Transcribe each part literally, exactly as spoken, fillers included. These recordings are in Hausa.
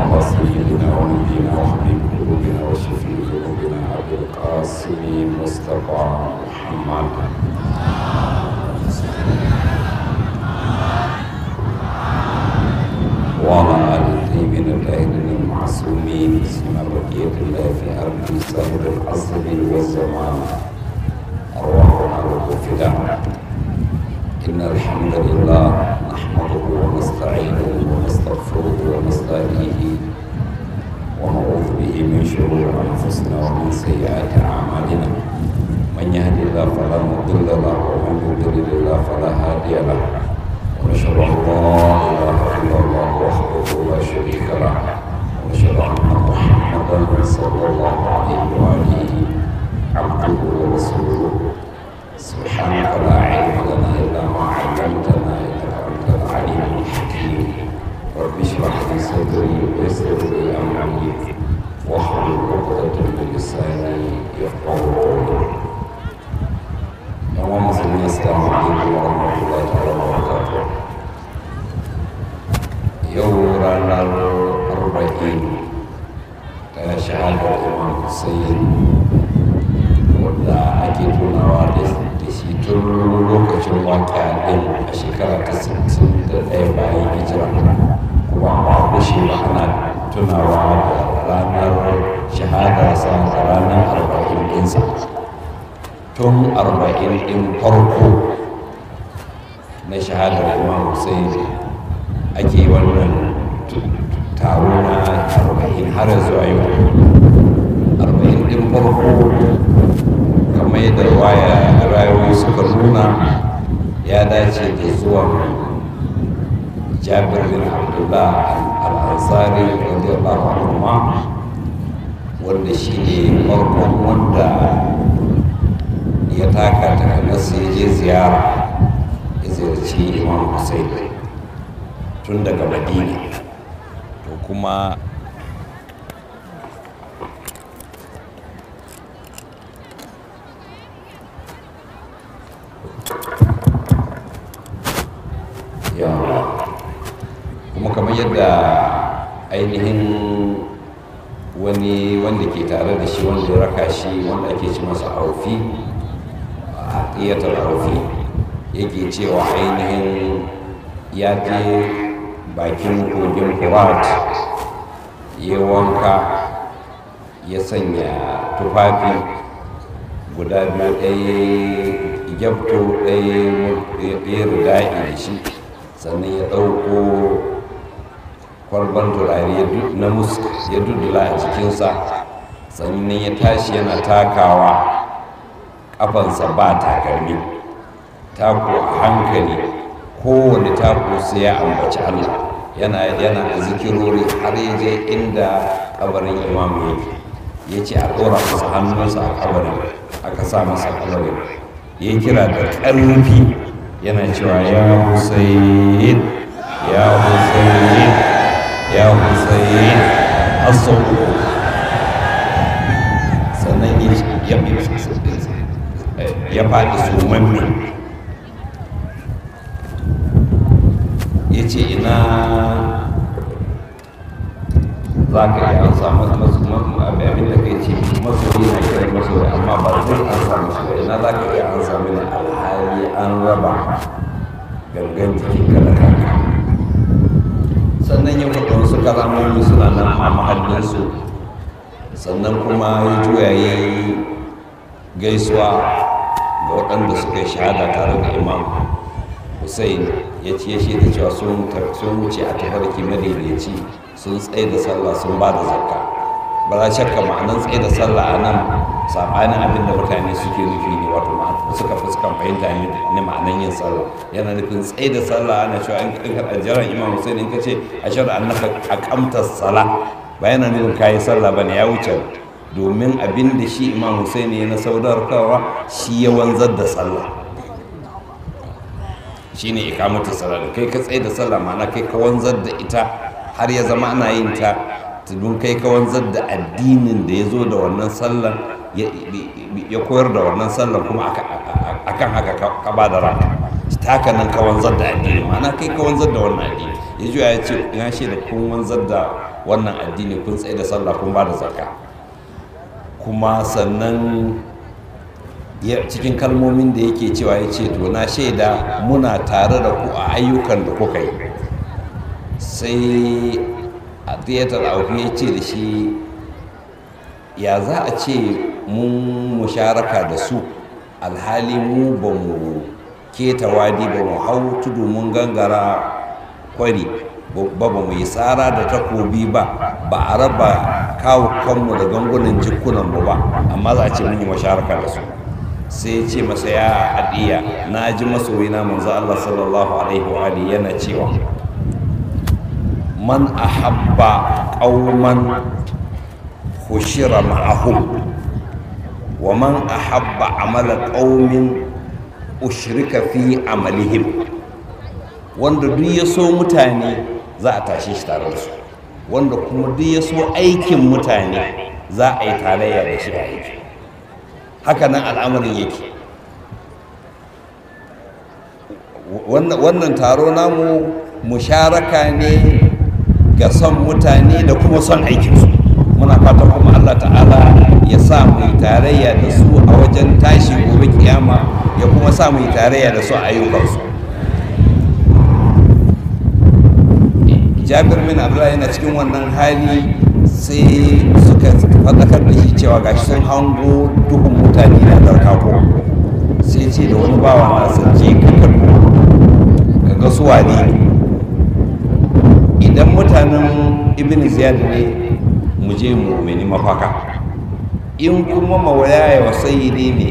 على سيدنا ونبينا وحبيب قلوبنا وشفيع ذنوبنا أبي القاسم مصطفى محمد وعلى آل الطيبين الطاهرين المعصومين سيما بقية الله في أرض سائر العصر والزمان أرواحنا له فداء. إن الحمد لله نحمده ونستعينه ونستغفره ونستهديه ونعوذ به من شرور أنفسنا ومن سيئات أعمالنا. من يهد الله فلا مضل له ومن يضلل الله فلا هادي له. ونشهد أن لا إله إلا الله وحده لا شريك له ونشهد أن محمدا صلى الله عليه وآله عبده ورسوله. سبحانك لا علم لنا إلا ما علمتنا إنك أنت العليم الحكيم. رب اشرح لي صدري ويسر لي أمري واحلل عقدة من لساني يفقهوا قولي. يوم مسلمين السلام عليكم ورحمة الله تعالى وبركاته. يوم رانا الأربعين شهادة الإمام حسين wadda ake tunawa da shi tun lokacin waƙa ɗin a shekara ta sittin da ɗaya bayan hijira, kuma ba kushe ba ana tunawa da ranar shahadarsa da ranar arba'in ɗinsa. Tun arba'in ɗin farko na shahadar Imam Hussein ake wannan taro na arba'in har zuwa yau. arba'in ɗin farko kamar yadda rayoyi suka nuna ya dace da zuwan Jabir bin Abdullah al-Ansari radiyallahu anhu, wanda shi ne farkon wanda ya taka takanarsa ya je ziyara ya ziyarci Imam Hussein tun daga Madina. To kuma kuma kamar yadda ainihin wani wanda ke tare da shi wanda ya raka shi wanda ake ci masa aufi a ƙiyatar aufi yake cewa ainihin ya je bakin kogin Furat ya wanka ya sanya tufafi guda biyu, ɗaya gyabto ɗaya ruda'i da shi, sannan ya ɗauko kwalban turare na musk ya dudula a jikinsa, sannan ya tashi yana takawa ƙafansa ba takalmi, tako a hankali, kowane tako sai ya ambaci Allah, yana yana zikirori har ya je inda kabarin imamu yake. Ya ce a ɗora masa hannunsa a kabarin, aka sa masa kabarin, ya kira da ƙarfi yana cewa ya Hussein, ya Hussein, ya Hussein, asau. Sannan ya faɗi sumanni, ya ce ina za ka yi an samu abin da kai ce masoyi na kiran masoyi, amma ba zai an samu shi ba. Ina za ka iya an samu ne alhali an raba gangan jikin ka da kanka. Sannan ya faɗa wasu kalamomi suna nan a mahallinsu, sannan kuma ya juya ya yi gaisuwa ga waɗanda suka yi shahada tare da Imam Hussein. Ya ce ya shaida cewa sun wuce a tafarki madaidaici, sun tsaye da sallah, sun ba da zakka. Ba za shakka ma'anar tsaye da sallah a nan saɓanin abin da mutane suke nufi ne, wato suka fi sukan fahimta ne ma'anar yin sallah. Yana nufin tsaye da sallah ana cewa in ka jiran Imam Hussein in ka ce a shara annaka aqamta sala, ba yana nufin kayi sallah ba ne, ya wuce. Domin abin da shi Imam Hussein ya na saudarkarwa shi ya wanzar da sallah, shi ne ikamata sallah. Kai ka tsaye da sallah ma'ana kai ka wanzar da ita har ya zama ana yin ta, don kai ka wanzar da addinin da ya zo da wannan sallan, ya koyar da wannan sallan, kuma akan haka ka ba da ranka. Ta haka nan ka wanzar da addini, ma'ana kai ka wanzar da wannan addini. Ya juya ya ce ya ce da kun wanzar da wannan addini kun tsaye da sallah kun ba da zakka. Kuma sannan cikin kalmomin da yake cewa ya ce to na shaida muna tare da ku a ayyukan da kuka yi. Sai a tiyatar auku ya ce da shi ya za a ce mun musharaka da su alhali mu ba mu keta wadi ba mu hau tudu mun gangara kwari ba ba mu yi tsara da takobi ba ba a raba kawo kanmu da gangunan jikunanmu ba, amma za a ce mun yi musharaka da su. Sai ce masa ya adiya na ji masoyina manzo Allah sallallahu alaihi wa alihi yana cewa man ahabba qauman hushira ma'ahum wa man ahabba amala qaumin ushrika fi amalihim. Wanda duk ya so mutane za a tashe shi tare da su, wanda kuma duk ya so aikin mutane za a yi tarayya da shi a aiki. Haka nan al'amarin yake. Wannan taro namu musharaka ne ga son mutane da kuma son aikinsu. Muna fatan kuma Allah ta'ala ya sa mu yi tarayya da su a wajen tashi gobe kiyama, ya kuma sa mu yi tarayya da su a ayyukansu. Jabir bin Abdullah yana cikin wannan hali sai suka faɗakar da shi cewa gashi sun hango duhun mutane na darkako. Sai ce da wani bawa nasa je ka ga su wane. Idan mutanen Ibn Ziyad ne mu je mu meni mafaka, in kuma mawaya wa sayyidi ne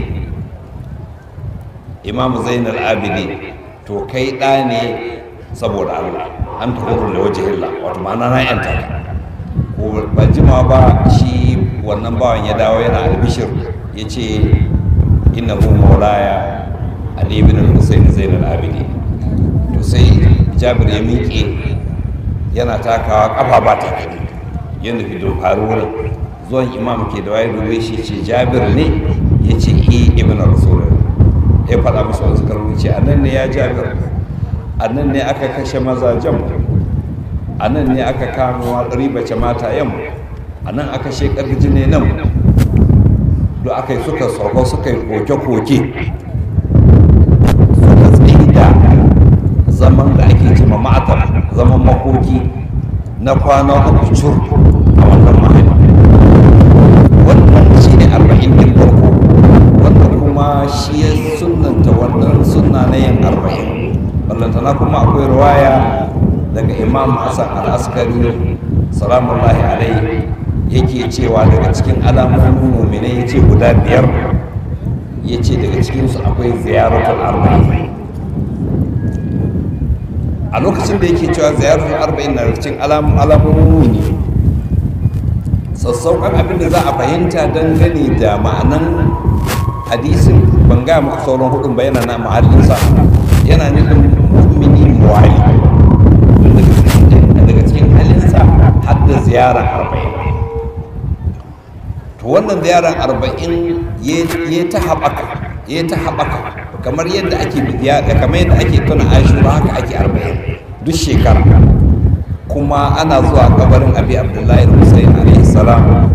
Imam Zainal Abidin to kai ɗa ne saboda Allah, an tahurru da wajhillah, wato ma'ana na yanta ko ba jima ba shi wannan bawan ya dawo yana albishir ya ce innahu maulaya Ali ibn al-Husayn Zainal Abidin. To sai Jabir ya miƙe yana takawa kafa ba ta kadi yadda fi faru wurin zuwan imam ke da waye dube shi ce Jabir ne ya ce i ibn rasul. Ya faɗa musu wasu kalmomi ce anan ne ya Jabir, anan ne aka kashe mazajen mu, anan ne aka kama ribace mata yamma, anan aka shekar jini nan da aka yi suka sauko suka yi koke-koke suka tsaye da zaman da ake cima ma'atar zaman makoki na kwana uku cur a wannan mahalli. Wannan shi ne arba'in din farko, wanda kuma shi ya sunanta wannan sunna na yin arba'in. ballantana kuma akwai riwaya daga Imam Hassan al-Askari salamullahi alaihi yake cewa daga cikin alamomin mu'minai yace guda biyar, yace daga cikinsu akwai ziyaratul arba'in. A lokacin da yake cewa ziyaratul arba'in na cikin alamomin mu'mini, sassauƙan abin da za a fahimta dangane da ma'anan hadisin ban ga muku sauran hudun ba, yana na mahallinsa, yana nufin mu'mini muwali daga cikin halinsa har da ziyarar arba'in. To wannan ziyarar arba'in ya ta haɓaka ya ta haɓaka kamar yadda ake kamar yadda ake tuna ashura haka ake arba'in duk shekara, kuma ana zuwa kabarin abi abdullahi husayn alaihi salam.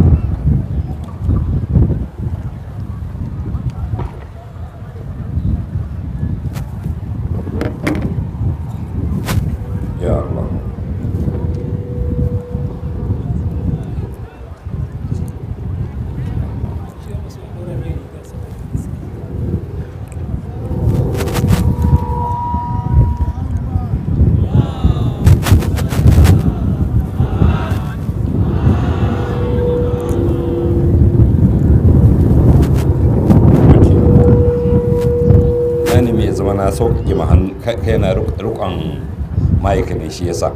Ya Allah, na sauƙi ma kai na rukon ma'aika ne, shi yasa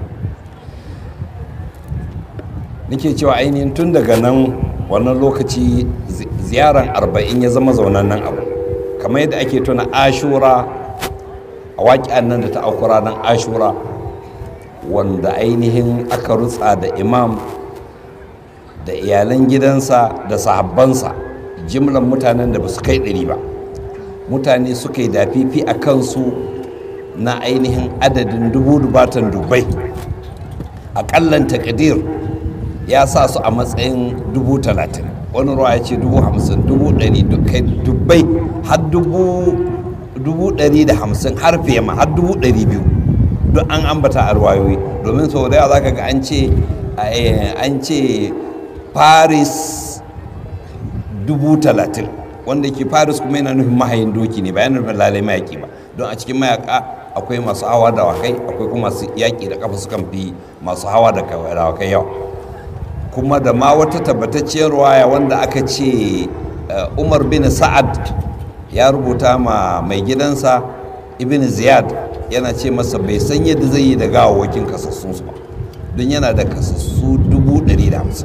nake cewa ainihin tun daga nan wannan lokaci ziyaran arba'in ya zama zaunannen abu, kamar yadda ake tuna ashura a waƙi'an nan da ta auku ranar ashura wanda ainihin aka rutsa da imam da iyalan gidansa da sahabbansa, jimlan mutanen da ba su kai ɗari ba. Mutane suka yi dafifi a kansu na ainihin adadin dubu dubatan dubai, aƙallan takadir ya sa su a matsayin dubu talatin, wani ruwa ya ce dubu hamsin, dubu ɗari, kai dubbai har dubu dubu ɗari da hamsin har fiye ma har dubu ɗari biyu duk an ambata a ruwayoyi. Domin sau da yawa za ka ga an ce an ce Paris dubu talatin, wanda ke Paris kuma yana nufin mahayin doki ne, ba yana nufin lalai mayaki ba, don a cikin mayaka akwai masu hawa da wakai, akwai kuma masu yaƙi da kafa sukan fi masu hawa da wakai yawa. Kuma da ma wata tabbatacciyar ruwaya wanda aka ce Umar bin Sa'ad ya rubuta ma mai gidansa Ibn Ziyad, yana ce masa bai san yadda zai yi da gawawakin kasassunsu ba, don yana da kasassu dubu ɗari da hamsin.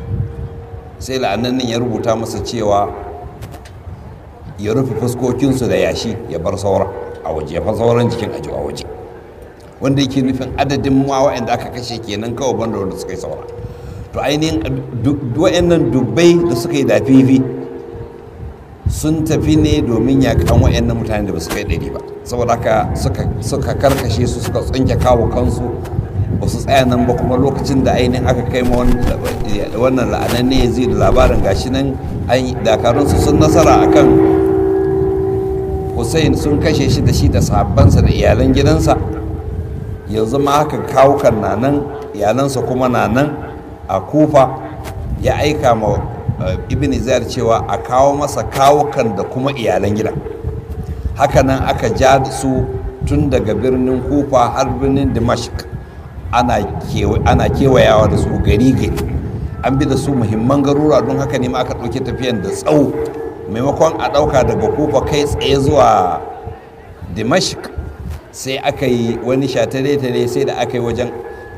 Sai la'anannin ya rubuta masa cewa ya rufe fuskokinsu da yashi ya bar sauran a waje, ya bar sauran jikin aji a waje, wanda yake nufin adadin ma wa'anda aka kashe kenan kawai banda wanda suka yi saura. To ainihin wa'annan dubbai da suka yi dafifi sun tafi ne domin yakan wa'annan mutane da ba su kai ɗari ba, saboda haka suka karkashe su, suka tsinke kawo kansu, ba su tsaya nan ba. Kuma lokacin da ainihin aka kai ma wannan la'anan ne zai da labarin gashi nan dakarunsu sun nasara akan Hussein, sun kashe shi da shi da sahabbansa da iyalan gidansa. Yanzu ma haka kawukan na nan, iyalansa kuma na nan a Kufa. Ya aika ma Ibn Ziyad cewa a kawo masa kawukan da kuma iyalan gida. Hakanan aka ja su tun daga birnin Kufa har birnin Dimashq, ana kewayawa da su gari gari, an bi da su muhimman garura. Don haka ne ma aka ɗauki tafiyan da tsawo, maimakon a ɗauka daga Kufa kai tsaye zuwa Dimashq, sai aka yi wani shatare-tare, sai da aka yi wajen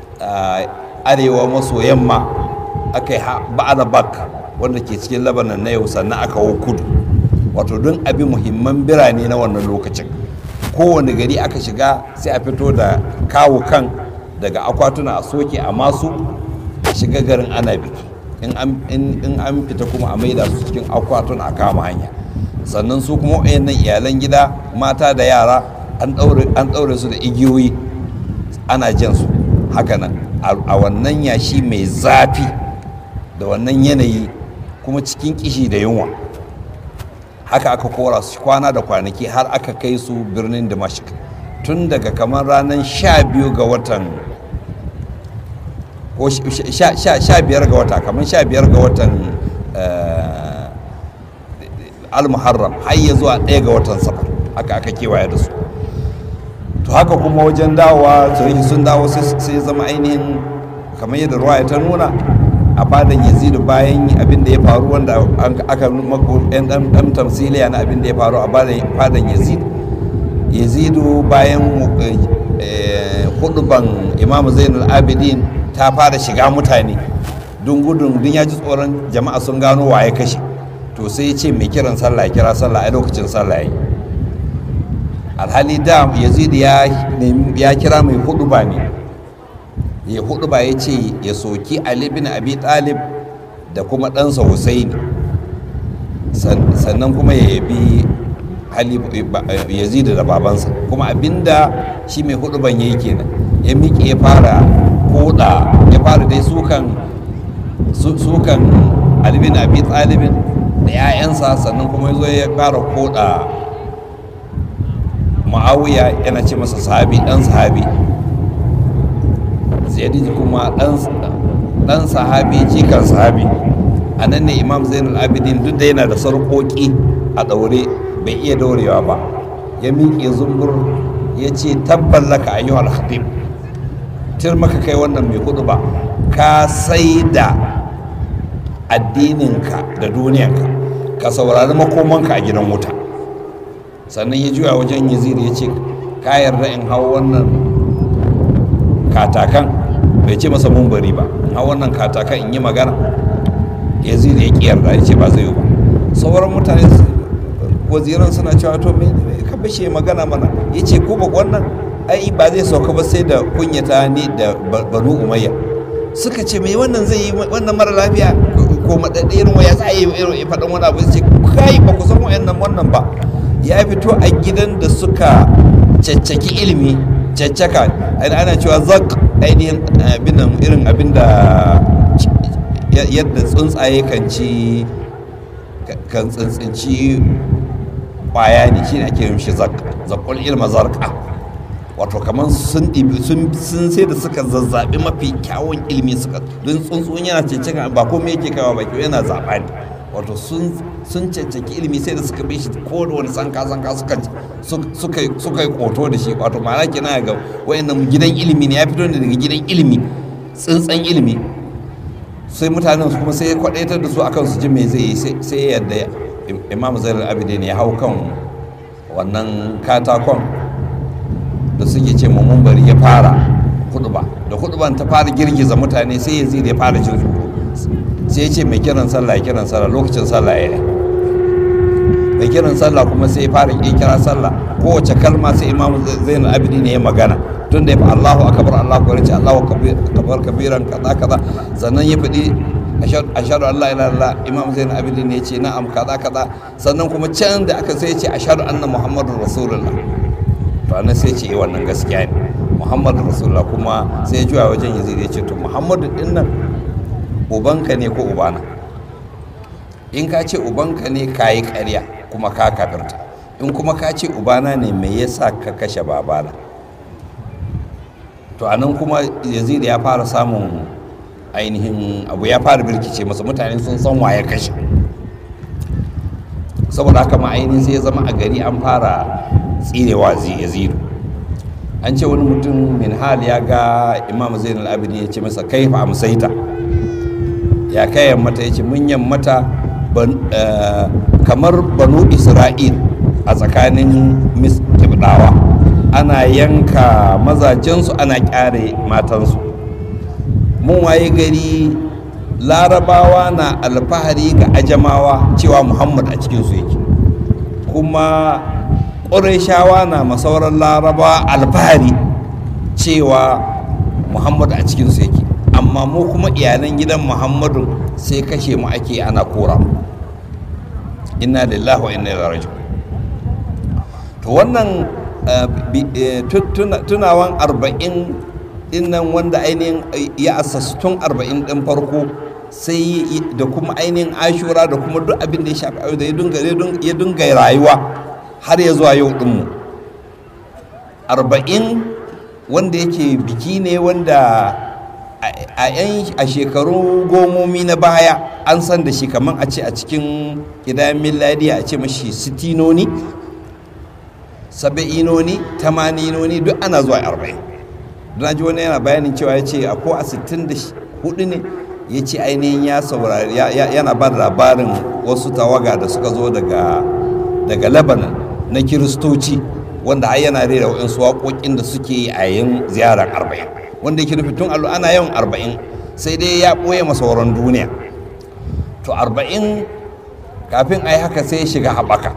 arewa maso yamma, aka yi ba'ada bak wanda ke cikin Lebanon na yau, sannan aka hau kudu, wato don abi muhimman birane na wannan lokacin. Kowane gari aka shiga sai a fito da kawo kan daga akwatuna a soke a masu a shiga garin ana biki, in an fita kuma a maida su cikin akwatuna a kama hanya. Sannan su kuma wayannan iyalan gida, mata da yara, an ɗaure su da igiyoyi ana jan su hakanan a wannan yashi mai zafi da wannan yanayi, kuma cikin kishi da yunwa. Haka aka kora su kwana da kwanaki har aka kai su birnin Dimashq, tun daga kamar ranar sha biyu ga watan ko sha biyar ga wata, kamar sha biyar ga watan al-Muharram har ya zuwa ɗaya ga watan Safar, haka aka kewaye da su. To haka kuma wajen dawowa tarihi sun dawo sai zama ainihin kamar yadda ruwaya ta nuna a fadan Yazidu, bayan abin da ya faru wanda aka mako yan dan tamsiliya na abin da ya faru a fadan Yazid. Yazidu bayan huduban Imam Zainul Abidin ta fara shiga mutane don gudun din ya ji tsoron jama'a sun gano waye kashe, to sai ya ce mai kiran sallah ya kira sallah a lokacin sallah yayi. Alhali da Yazid ya ya kira mai huduba ne, ya huduba ya ce ya soki Ali bin Abi Talib da kuma ɗansa Husaini, sannan kuma ya yabi Yazid da babansa. Kuma abinda shi mai huduban yayi kenan, ya miƙe ya fara koda, ya fara dai sukan sukan Ali bin Abi Talib da 'ya'yansa, sannan kuma ya zo ya fara koda Muawiya, yana ce masa sahabi, dan sahabi. Ziyadi kuma dan sahabi, jikan sahabi. A nan ne Imam Zainul Abidin duk da yana da sarƙoƙi a ɗaure bai iya daurewa ba, ya miƙe zumbur ya ce tabban laka ayyuhal khatib, tir maka kai wannan mai hudu ba, ka sai da addininka da duniyanka, ka saurari makomanka a gidan wuta. Sannan ya juya wajen Yazid ya ce ka yarda in hau wannan katakan, bai ce masa mumbari ba, in hau wannan katakan in yi magana. Yazid ya ƙi yarda, ya ce ba zai yi ba. Sauran mutane waziran suna cewa to me ka bashe magana mana, ya ce ko ba wannan ai ba zai sauka ba sai da kunyata ni da Banu Umayya. Suka ce me wannan zai yi, wannan mara lafiya ko madadda irin waya za a yi irin faɗin wani abu, sai ce kai ba ku san wayannan wannan ba. Ya fito a gidan da suka caccaki ilimi, caccaka ana cewa zak ainihin abin irin abin da yadda tsuntsaye kan ci kan tsintsinci kwaya ne shine ake yin shi zakul ilma zarqa wato kamar sun ɗibi sun sai da suka zazzabi mafi kyawun ilimi suka don tsuntsun yana cancaka ba komai yake kawo baki yana zaɓa ne wato sun cancaki ilimi sai da suka bi shi ko da wani sanka sanka suka suka yi koto da shi wato ma'ana kenan ga wayannan gidan ilimi ne ya fito ne daga gidan ilimi tsintsan ilimi sai mutanen kuma sai kwadaitar da su akan su ji me zai yi sai yadda imam zainul abidin ya hau kan wannan katakon da suke ce mumbari ya fara huduba da huduban ta fara girgiza mutane sai yazid ya fara jin sai ya ce mai kiran sallah ya kiran sallah lokacin sallah ya yi mai kiran sallah kuma sai ya fara ya kira sallah kowace kalma sai imam zainul abidin ya magana tun da ya fi Allahu akbar Allahu akbar ce Allahu akbar kabiran kaza kaza sannan ya faɗi ashhadu an la ilaha illallah imam zainul abidin ya ce na'am kaza kaza sannan kuma can da aka sai ya ce ashhadu anna muhammadur rasulullah to annan sai ya ce eh wannan gaskiya ne muhammadur rasulullah kuma sai ya juya wajen yazid ya ce to muhammadu din nan ubanka ne ko ubana in ka ce ubanka ne kayi ƙarya kuma ka kafirta in kuma ka ce ubana ne me yasa ka kashe babana to a nan kuma yazid ya fara samun ainihin abu ya fara birkice masa mutane sun san waye kashe saboda haka ma ainihin sai ya zama a gari an fara tsinewa yazid an ce wani mutum min hal ya ga imam zainul abidin ya ce masa kaifa amsaita ya kai yammata ya ce mun yammata kamar banu isra'il a tsakanin kibdawa ana yanka mazajensu ana kyare matansu mun waye gari larabawa na alfahari ga ajamawa cewa muhammad a cikinsu yake kuma ƙurayshawa na masauran larabawa alfahari cewa muhammad a cikinsu yake amma mu kuma iyalan gidan muhammadu sai kashe mu ake ana kora inna lillahi wa inna ilaihi raji'un to wannan tunawan arba'in dinnan wanda ainihin ya asasa tun arba'in din farko sai da kuma ainihin ashura da kuma duk abin da ya shafi da ya dunga rayuwa har ya zuwa yau dinmu arba'in wanda yake biki ne wanda a yan a shekaru gomomi na baya an san da shi kamar a ce a cikin gidan miladiya a ce mashi sitinoni saba'inoni tamaninoni duk ana zuwa arba'in don ji wani yana bayanin cewa ya ce ko a sittin da hudu ne ya ce ainihin ya saurari yana ba da labarin wasu tawaga da suka zo daga daga lebanon na kiristoci wanda ai yana rera waɗansu waƙoƙin da suke yi a yin ziyarar arba'in wanda yake nufi tun allo ana yawan arba'in sai dai ya ɓoye masauran duniya to arba'in kafin a yi haka sai ya shiga haɓaka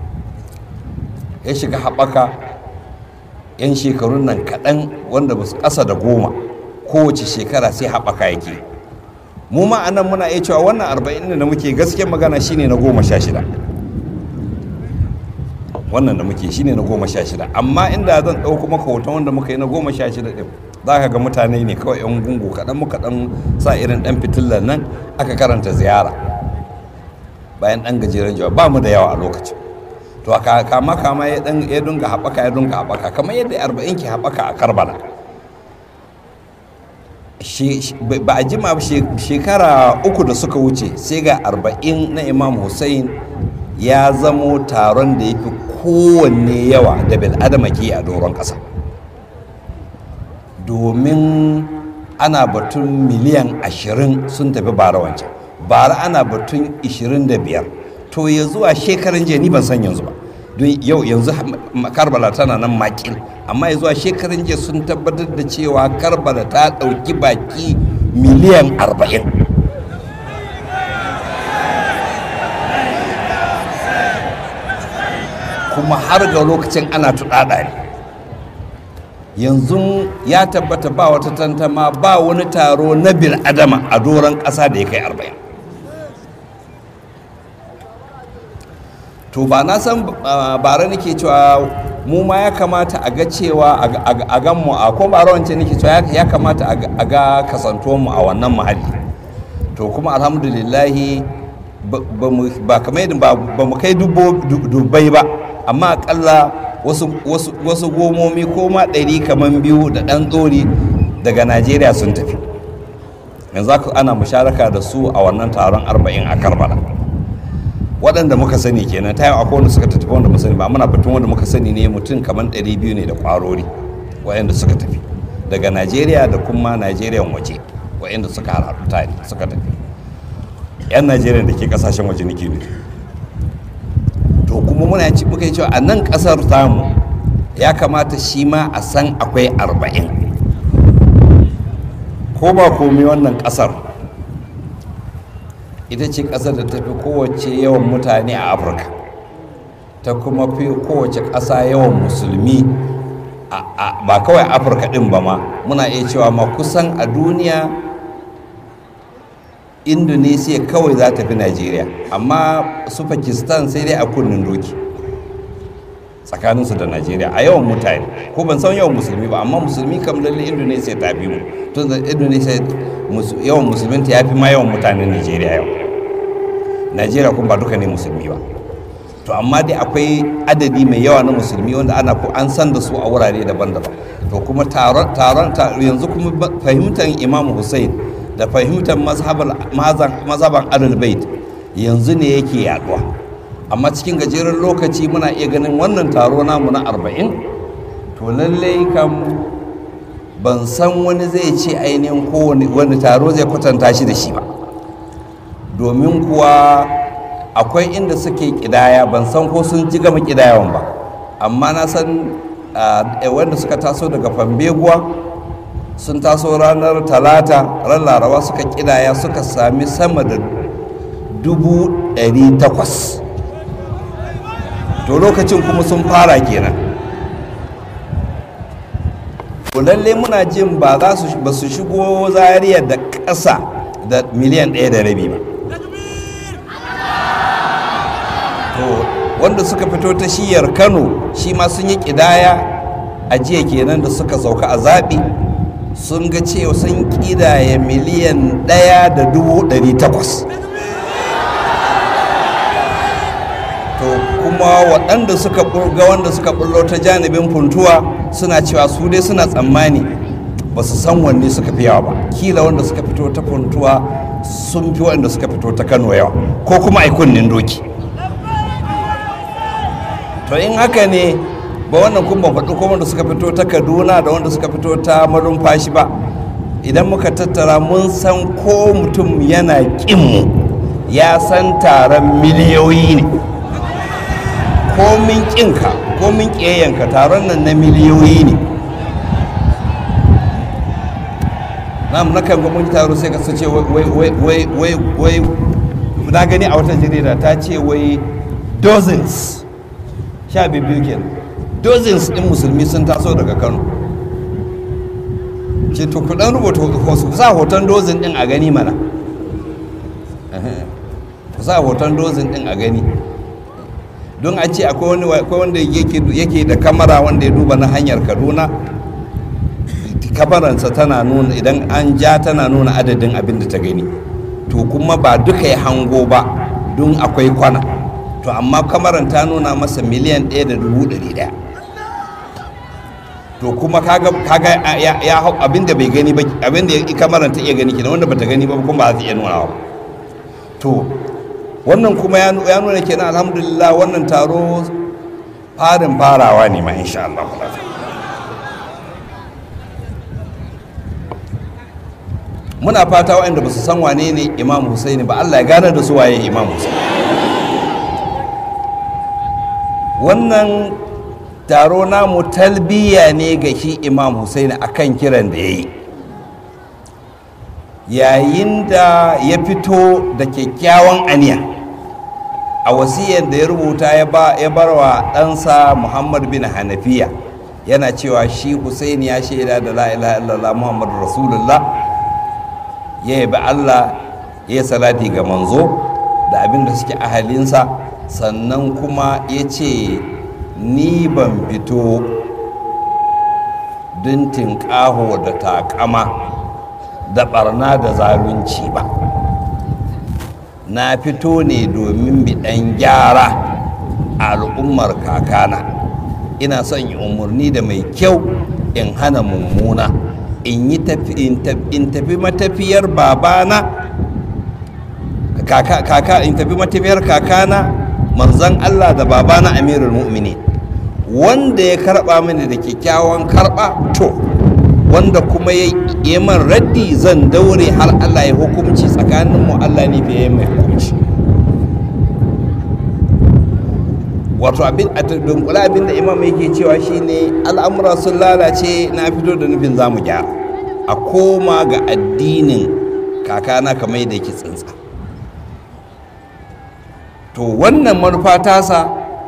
ya shiga haɓaka yan shekarun nan kaɗan wanda ba su ƙasa da goma kowace shekara sai haɓaka yake mu ma anan muna iya cewa wannan arba'in da muke gaskiyar magana shine na goma sha shida wannan da muke shine na goma sha shida amma inda zan ɗauko maka hoton wanda muka yi na goma sha shida ɗin za ka ga mutane ne kawai yan gungu kaɗan muka ɗan sa irin ɗan fitilar nan aka karanta ziyara bayan ɗan gajeren jawabi ba mu da yawa a lokacin to kama kama ya dan ya dunga haɓaka ya dunga haɓaka kamar yadda arba'in ke haɓaka a karbala ba a jima shekara uku da suka wuce sai ga arba'in na imam hussein ya zamo taron da ya fi kowanne yawa da bil'adama ke a doron ƙasa domin ana batun miliyan ashirin sun tafi bara wancan bara ana batun ishirin da biyar to ya zuwa shekaran jiya ni ban san yanzu ba don yau yanzu karbala tana nan makil amma ya zuwa shekaran jiya sun tabbatar da cewa karbala ta ɗauki baki miliyan arba'in kuma har ga lokacin ana tuɗaɗa ne yanzu ya tabbata ba wata tantama ba wani taro na bil adama a doron ƙasa da ya kai arba'in to ba na san bara nake cewa mu ma ya kamata a ga cewa a gan mu a ko bara wancan nake cewa ya kamata a ga kasantuwar mu a wannan mahalli to kuma alhamdulillahi ba kamar yadda ba mu kai dubbai ba, amma akalla wasu gomomi ko ma ɗari kamar biyu da ɗan tsori daga najeriya sun tafi. yanzu ana musharaka da su a wannan taron arba'in a karbala, waɗanda muka sani kenan. ta yi akwai wanda suka tafi wanda muka sani ba, muna batun wanda muka sani ne mutum kamar ɗari biyu ne da ƙwarori waɗanda suka tafi daga najeriya da kuma najeriyan waje, waɗanda suka harhaɗu tare suka tafi. 'yan najeriya da ke ƙasashen waje nake ne. to kuma muna ci muka yi cewa a nan ƙasar tamu ya kamata shi ma a san akwai arba'in. ko ba komi wannan ƙasar ita ce ƙasar da ta fi kowace yawan mutane a afirka, ta kuma fi kowace ƙasa yawan musulmi ba kawai afirka ɗin ba ma, muna iya cewa ma kusan a duniya indonesia kawai za ta fi najeriya, amma su pakistan sai dai a kunnen doki tsakaninsu da najeriya a yawan mutane. ko ban san yawan musulmi ba, amma musulmi kam lalle indonesia ta fi mu, tun da indonesia yawan musulminta ya fi ma yawan mutanen najeriya yau. najeriya kuma ba duka ne musulmi ba, to amma dai akwai adadi mai yawa na musulmi wanda ana an san da su a wurare daban-daban. to kuma taron yanzu kuma fahimtar imam hussein da fahimtar mazhaban ahlul bait yanzu ne yake yaduwa, amma cikin gajeren lokaci muna iya ganin wannan taro namu na arba'in. to lallai kam ban san wani zai ce ainihin kowane wani taro zai kwatanta shi da shi ba, domin kuwa akwai inda suke kidaya, ban san ko sun ji gama kidayawan ba, amma na san wanda suka taso daga fambeguwa sun taso ranar talata, ran laraba suka kidaya suka sami sama da dubu ɗari takwas. to lokacin kuma sun fara kenan. to lalle muna jin ba za su ba su shigo Zaria da ƙasa da miliyan ɗaya da rabi ba. to wanda suka fito ta shiyar Kano shi ma sun yi ƙidaya a jiya kenan da suka sauka a zaɓi, sun ga cewa sun ƙidaya miliyan ɗaya da dubu ɗari takwas. to kuma waɗanda suka ga wanda suka ɓullo ta janibin funtuwa suna cewa su dai suna tsammani ba su san wanne suka fi yawa ba, kila wanda suka fito ta funtuwa sun fi waɗanda suka fito ta Kano yawa, ko kuma ai kunnin doki. to in haka ne ba wannan kun ban faɗi ko wanda suka fito ta Kaduna da wanda suka fito ta malumfashi ba, idan muka tattara mun san ko mutum yana ƙinmu ya san taron miliyoyi ne. komin ƙinka komin ƙiyayyanka taron nan na miliyoyi ne. na na kan gwamnati taro sai ka ce wai wai wai wai wai na gani a wata jarida ta ce wai dozens sha biyu kenan dozens din musulmi sun taso daga Kano. ce to ku dan rubuta ku sa hoton dozin din a gani mana, ku sa hoton dozin din a gani, don a ce akwai wanda yake da kamara wanda ya duba na hanyar Kaduna, kamaransa tana nuna idan an ja tana nuna adadin abin da ta gani, to kuma ba duka ya hango ba don akwai kwana, to amma kamaran ta nuna masa miliyan ɗaya da dubu ɗari ɗaya. to kuma kaga ya hau abin da bai gani ba, abin da kamaran ta iya gani kenan, wanda bata gani ba kuma ba za ta iya nuna ba. to wannan kuma ya nuna kenan alhamdulillah wannan taro farin farawa ne ma insha Allah. muna fata waɗanda ba su san wane ne Imam Husaini ba, Allah ya gane da su waye Imam Husaini. wannan taro namu talbiya ne ga shi Imam Husaini akan kiran da ya yi, yayin da ya fito da kyakkyawan aniya a wasiyar da ya rubuta ya bar wa ɗansa Muhammad bin Hanafiya, yana cewa shi Husaini ya shaida da la ilaha illallah Muhammadu Rasulullah, ya yabi Allah, ya salati ga manzo da abin da suke ahalinsa, sannan kuma ya ce ni ban fito don tinƙaho da taƙama da ɓarna da zalunci ba, na fito ne domin biɗan gyara a al'ummar kakana. Ina son yi umarni da mai kyau in hana mummuna, in yi tafi matafiyar babana kaka, kaka in tafi matafiyar kakana manzon Allah da babana amirul mu'minin. Wanda ya karba mini da kyakkyawan karba to, wanda kuma ya yi man raddi zan daure har Allah ya hukunci tsakaninmu. Allah ne fiye mai hukunci. Wato abin a dunkula abin da imam yake cewa shine al'amura sun lalace, na fito da nufin za mu gyara, a koma ga addinin kakana kamar da yake tsintsa. To wannan manufa tasa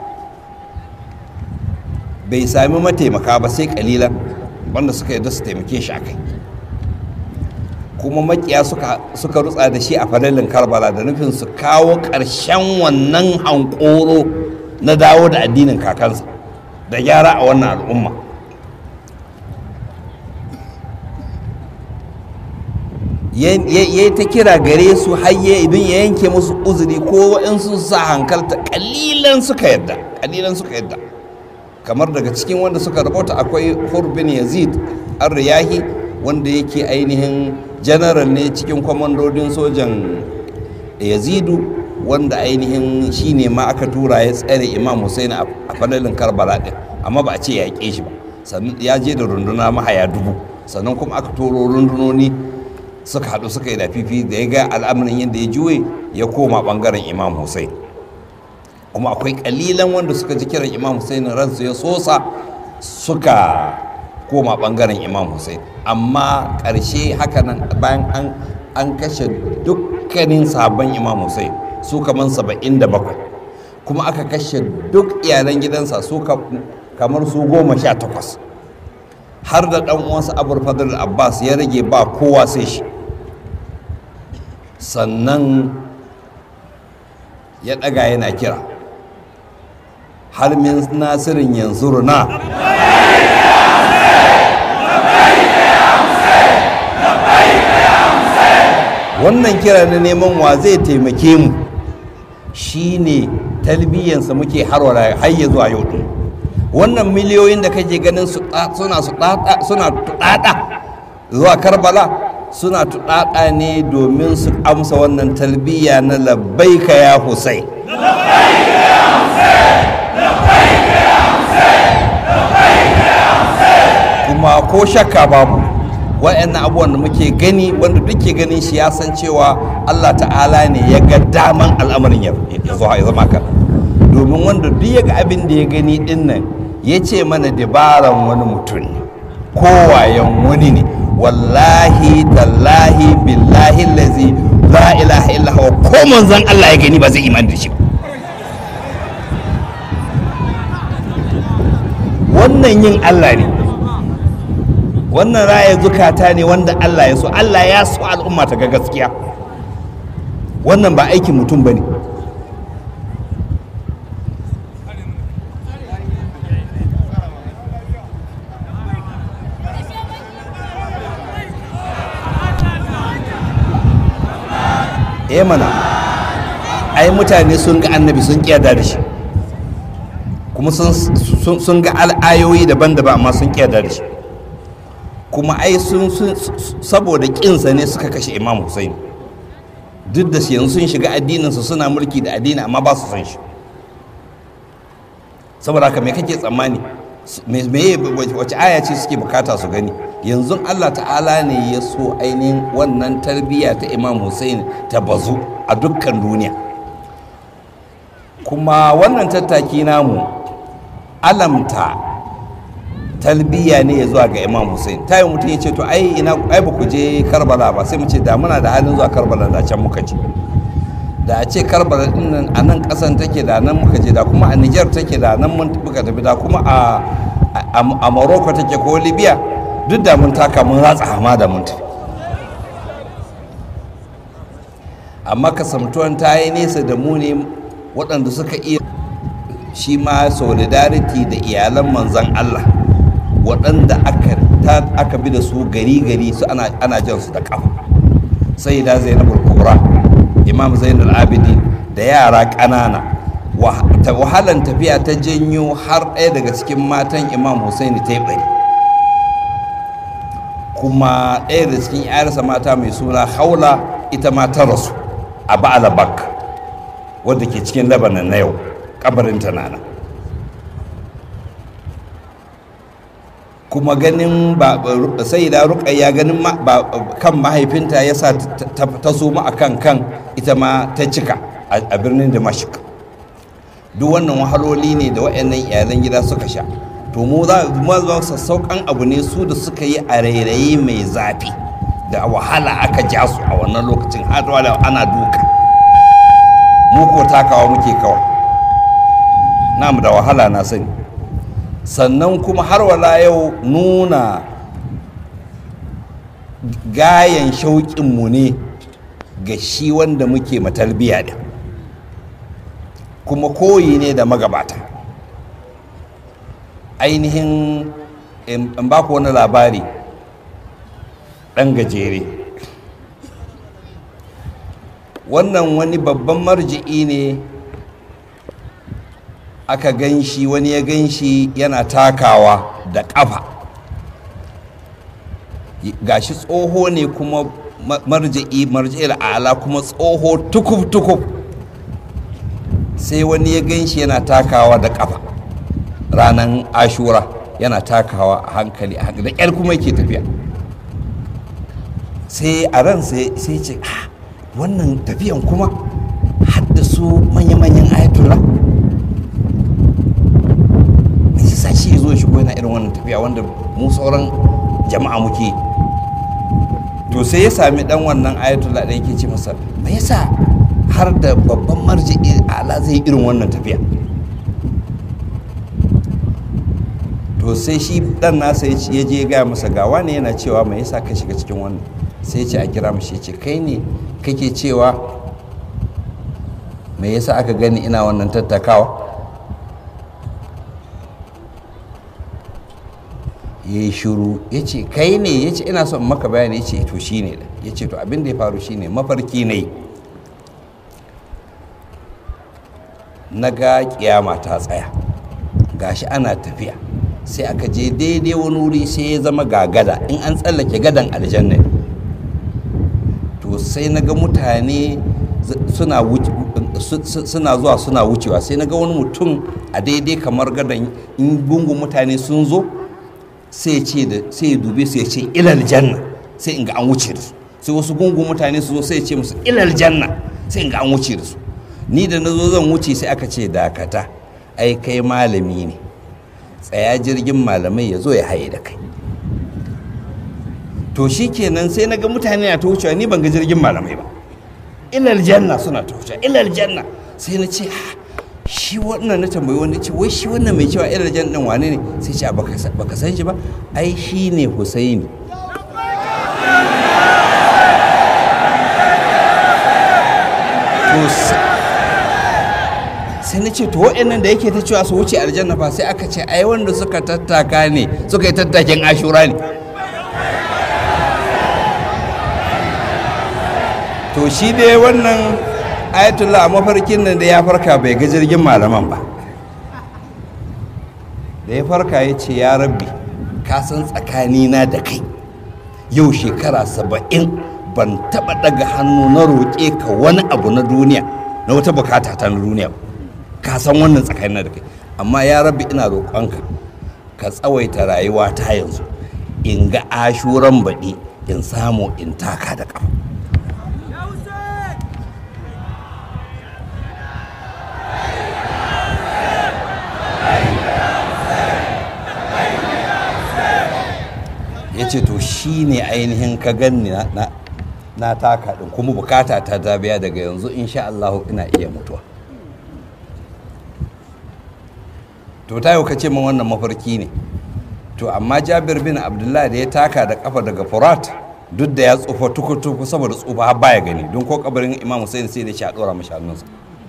bai sami mataimaka ba sai kalilan wanda suka yarda su taimake shi akai, kuma makiya suka, suka rutsa da shi a falalin Karbala da nufin su kawo ƙarshen wannan hankoro na dawo da addinin kakansa da gyara a wannan al'umma. ya ta kira gare su hayye idan ya yanke musu uzuri ko waɗansu sa hankalta, ƙalilan suka yadda ƙalilan suka yadda kamar daga cikin wanda suka rabota akwai Hur bin Yazid ar-Riyahi, wanda yake ainihin general ne cikin kwamandodin sojan Yazidu, wanda ainihin shi ne ma aka tura ya tsare Imam Hussein a falalin Karbala din, amma ba a ce ya yaƙe shi ba. Sannan ya je da runduna mahaya dubu, sannan kuma aka turo rundunoni suka haɗu suka yi lafifi, da ya ga al'amarin yadda ya juye ya koma ɓangaren Imam Hussein. Kuma akwai ƙalilan wanda suka ji kiran Imam Hussein ransu ya sosa suka koma ɓangaren Imam Hussein. Amma ƙarshe hakanan bayan an, an kashe dukkanin sahabban Imam Hussein su kaman saba'in da bakwai, kuma aka kashe duk iyalan gidansa su kamar su goma sha takwas, har da ɗan uwansa Abul Fadl Abbas ya rage ba kowa sai shi. Sannan ya ɗaga yana kira, har min nasirin yanzu na wannan kira na neman wa zai taimake mu shine talbiyansa muke harwara har ya zuwa yau din. Wannan miliyoyin da kake ganin su suna su suna tudada zuwa Karbala suna tudada ne domin su amsa wannan talbiya na labbaika ya Hussein, labbaika ya Hussein, labbaika ya Hussein, labbaika ya Hussein. Kuma ko shakka babu wa'annan abubuwan da muke gani, wanda duke ganin shi ya san cewa Allah ta'ala ne ya ga daman al'amarin ya zama kan, domin wanda duk ya ga abin da ya gani din nan ya ce mana dabaran wani mutum ne, kowayen wani ne, wallahi tallahi billahi lazi la ilaha illa huwa, ko manzon Allah ya gani ba zai imani da shi. Wannan yin Allah ne, wannan raya zukata ne wanda Allah ya so. Allah ya so al'umma ta ga gaskiya, wannan ba aikin mutum ba ne. Eh mana, ai mutane sun ga annabi sun kiyada da shi, kuma sun ga al'ayoyi daban-daban amma sun kiyada da shi, kuma ai sun saboda kinsa ne suka kashe Imam Hussein. Duk da yanzu sun shiga addininsa suna mulki da addini amma ba su san shi. Saboda haka me kake tsammani, me wace aya ce suke bukata su gani? Yanzu Allah ta'ala ne ya so ainihin wannan tarbiyya ta Imam Hussein ta bazu a dukkan duniya. Kuma wannan tattaki namu alamta talbiya ne ya zuwa ga Imam Hussein. Ta yi mutum ya ce to ai ina ai ba ku je Karbala ba, sai mu ce da muna da halin zuwa Karbala da can muka je. Da a ce Karbala din nan a nan kasan take da nan muka je, da kuma a Niger take da nan mun muka tafi, da kuma a a Morocco take ko Libya, duk da mun taka mun ratsa hamada mun tafi. Amma kasamtuwan ta yi nesa da mu ne waɗanda suka iya shi ma solidarity da iyalan manzan Allah, waɗanda aka aka bi da su gari gari su ana ana jan su da kafa. Sai da Zainabul Kubra, Imam imam zainul abidin da yara ƙanana. Wahalan tafiya ta janyo har ɗaya daga cikin matan imam Husaini ta yi bari, kuma ɗaya da cikin yarsa mata mai suna Haula ita ma ta rasu a Ba'alabak wadda ke cikin Lebanon na yau, kabarin ta nana. Kuma ganin sai da Ruqayya ganin kan mahaifinta ya sa ta soma a kan kan ita ma ta cika a birnin Damashq. Duk wannan wahaloli ne da waɗannan iyalan gida suka sha. To mu za mu sassauƙan abu ne su da suka yi a rairayi mai zafi da wahala aka ja su a wannan lokacin, har ana duka, mu ko takawa muke kawai, namu da wahala na sani. Sannan kuma har wala yau nuna gayan shauƙinmu ne ga shi wanda muke matalbiya da, kuma koyi ne da magabata. Ainihin in ba ku wani labari ɗan gajere. Wannan wani babban marji'i ne aka gan shi, wani ya gan shi yana takawa da ƙafa, gashi tsoho ne kuma marji'i marji'il ala kuma tsoho tukub-tukub. Sai wani ya gan shi yana takawa da ƙafa ranar Ashura, yana takawa a hankali a hankali da ƙyar kuma yake tafiya. Sai a ran sai ce, wannan tafiyan kuma haddasu manya-manyan ayatullah, mai sa shi zo shigo yana irin wannan tafiya wanda mu sauran jama'a muke. To sai ya sami dan wannan ayatullah da yake ce masa, me yasa har da babban marji'i ala zai irin wannan tafiya? To sai shi dan nasa ya je gaya masa, gawa ne yana cewa me yasa ka shiga cikin wannan? Sai ce a kira mashi, ce kai ne kake cewa me yasa aka gani ina wannan tattakawa? Ya yi shiru, ya ce kai ne? Ya ce ina son maka bayani. Ya ce to shi ne. Ya ce to abin da ya faru shi ne, mafarki ne na ga kiyama ta tsaya, gashi ana tafiya, sai aka je daidai wani wuri sai ya zama gagada, in an tsallake gadan aljanna. To sai na ga mutane suna zuwa suna wucewa, sai na ga wani mutum a daidai kamar gadan, in gungun mutane sun zo sai ya dube su ya ce ilal janna, sai in ga an wuce da su. Sai wasu gungun mutane su zo sai ya ce musu ilal janna, sai in ga an wuce da su. Ni da na zo zan wuce sai aka ce dakata, ai kai malami ne, tsaya jirgin malamai ya zo ya haye da kai. To shi kenan sai na ga mutane na ta wucewa, ni ban ga jirgin malamai ba, ilal janna suna ta wucewa, ilal janna. Sai na ce shi wannan, na tambayi wanda ce wai shi wannan mai cewa ilal janna din wane ne? Sai ce baka san shi ba, ai shi ne Husaini. Sai na ce to waɗannan da yake ta cewa su wuce aljanna fa, sai aka ce ai wanda suka tattaka ne, suka yi tattakin Ashura ne. To shi dai wannan ayatullah a mafarkin nan da ya farka bai ga jirgin malaman ba. Da ya farka ya ce, ya rabbi, ka san tsakanina da kai yau shekara saba'in ban taɓa ɗaga hannu na roƙe ka wani abu na duniya, na wata bukata ta na duniya ba. Ka san wannan tsakanina da kai, amma ya rabbi ina roƙonka ka tsawaita rayuwa ta yanzu, in ga Ashuran baɗi in samu in taka da ƙafa. Ya ce to shi ne ainihin ka ganni na taka ɗin, kuma bukata ta zabiya daga yanzu insha Allah ina iya mutuwa. To ta yau ka ce min wannan mafarki ne. To amma Jabir bin Abdullah da ya taka da kafa daga Furat, duk da ya tsufa tuku-tuku saboda tsufa har baya gani, don ko kabarin Imam Hussein sai da shi a ɗora mashi hannunsa.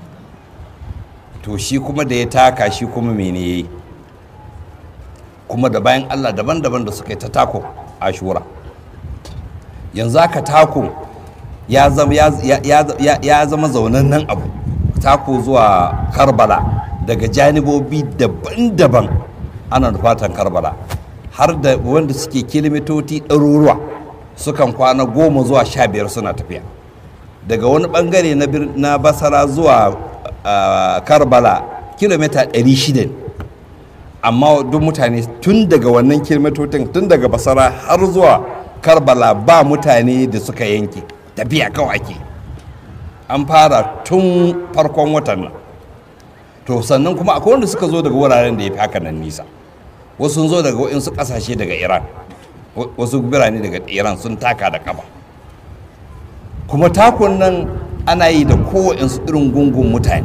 To shi kuma da ya taka, shi kuma mene yayi? Kuma da bayan Allah daban-daban da suka yi ta tako Ashura. Yanzu aka tako ya zama ya zama zaunannen abu. Tako zuwa Karbala daga janibobi daban-daban ana nufatan Karbala, har da wanda suke kilomitoci ɗaruruwa sukan kwana goma zuwa sha biyar suna tafiya daga wani bangare na Basra zuwa Karbala kilomita ɗari shida, amma duk mutane tun daga wannan kilomitocin tun daga Basra har zuwa Karbala ba mutane da suka yanke, tafiya kawai ake. An fara tun farkon watan nan. To sannan kuma akwai wanda suka zo daga wuraren da ya fi haka nan nisa, wasu sun zo daga waɗansu ƙasashe daga Iran, wasu birane daga Iran sun taka da kafa. Kuma takun nan ana yi da kowaɗansu irin gungun mutane,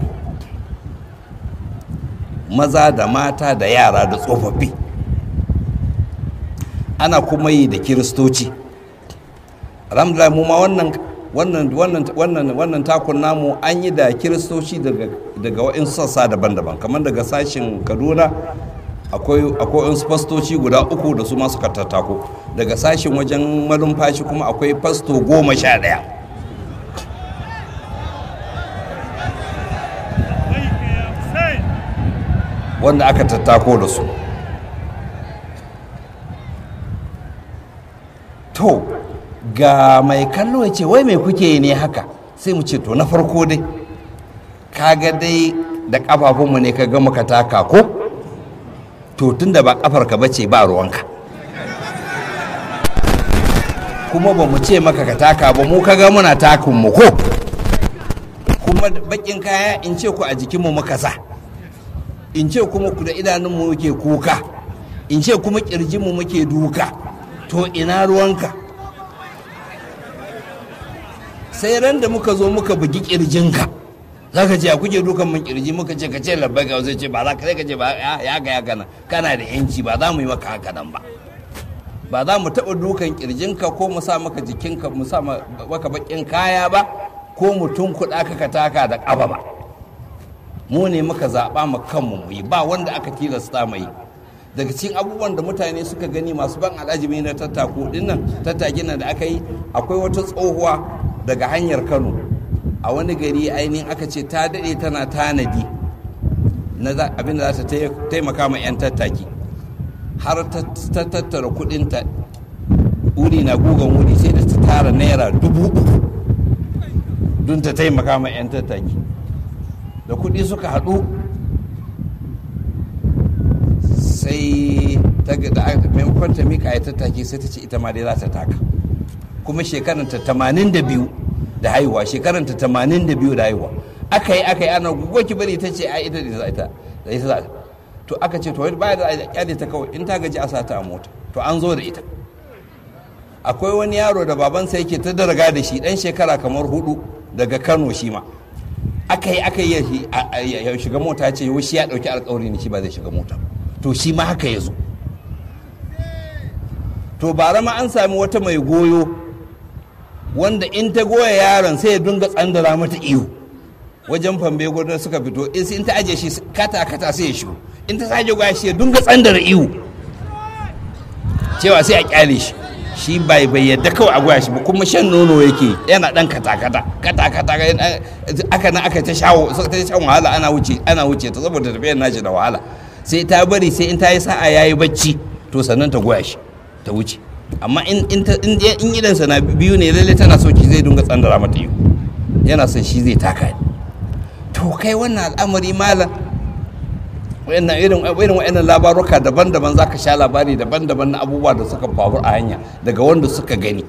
maza da mata da yara da tsofaffi. Ana kuma yi da kiristoci. Alhamdulillah mu ma wannan wannan wannan wannan wannan takun namu an yi da kiristoci daga daga waɗansu sassa daban-daban, kamar daga sashin Kaduna akwai akwai wasu fastoci guda uku da su ma suka tattako, daga sashin wajen malumfashi kuma akwai fasto goma sha ɗaya. Wanda aka tattako da su. To ga mai kallo ya ce wai mai kuke ne haka, sai mu ce to na farko dai kaga dai da kafafunmu ne ka ga muka taka ko, to tunda ba kafarka bace ba ruwanka, kuma ba mu ce maka ka taka ba, mu kaga muna takun mu ko, kuma bakin kaya in ce ku a jikinmu muka sa, in ce kuma ku da idanunmu muke kuka, in ce kuma kirjinmu muke duka, to ina ruwanka? Sai ran da muka zo muka bugi kirjinka za ka ce a kuke dukan mun kirji, muka ce ka ce labbai ga zai ce ba za ka sai ka ce ba ya ga ya gana kana da yanci, ba za mu yi maka haka nan ba, ba za mu taɓa dukan kirjinka ko mu sa maka jikinka mu sa maka bakin kaya ba, ko mu tunkuɗa ka ka taka da ƙafa ba. Mu ne muka zaɓa mu kanmu mu yi, ba wanda aka tilasta mu yi. Daga cikin abubuwan da mutane suka gani masu ban al'ajibi na tattako dinnan tattakin nan da aka yi, akwai wata tsohuwa daga hanyar Kano a wani gari ainihin aka ce ta daɗe tana tanadi na abinda za ta taimaka ma 'yan tattaki, har ta tattara kudinta wuri na gugan wuri, sai da ta tara naira dubu uku don ta taimaka ma 'yan tattaki. Da kudi suka haɗu sai ta ga maimakon ta mika ya tattaki sai ta ce ita ma dai za ta taka, kuma shekaranta tamanin da biyu da haihuwa, shekaranta tamanin da biyu da haihuwa. Aka yi aka yi ana gugu ki bari ta ce a ita da ita da ita za to aka ce to wani baya da a kyale ta kawai, in ta gaji a sata a mota. To an zo da ita. Akwai wani yaro da babansa yake ta daraga da shi dan shekara kamar hudu daga Kano, shi ma aka yi aka yi ya shiga mota, ce yau shi ya dauki alkawari ne shi ba zai shiga mota, to shi ma haka ya zo. To bara ma an sami wata mai goyo wanda in ta goya yaron sai ya dunga tsandara mata iyo wajen fambe gudun suka fito, in ta aje shi kata kata sai ya shigo, in ta sake goya shi ya dunga tsandara iyo cewa sai a kyale shi, shi bai bai yadda kawai a goya shi ba, kuma shan nono yake yana dan kata kata kata kata aka nan aka ta shawo ta shan wahala, ana wuce ana wuce ta saboda tafiyar nashi da wahala, sai ta bari sai in ta yi sa'a yayi bacci to sannan ta goya shi ta wuce. Amma in in idansa na biyu ne lalle tana so ki zai dunga tsandara mata iyo, yana son shi zai taka. To kai wannan al'amari malam, wayannan irin irin wayannan labaruka daban-daban zaka sha labari daban-daban na abubuwa da suka faru a hanya daga wanda suka gani.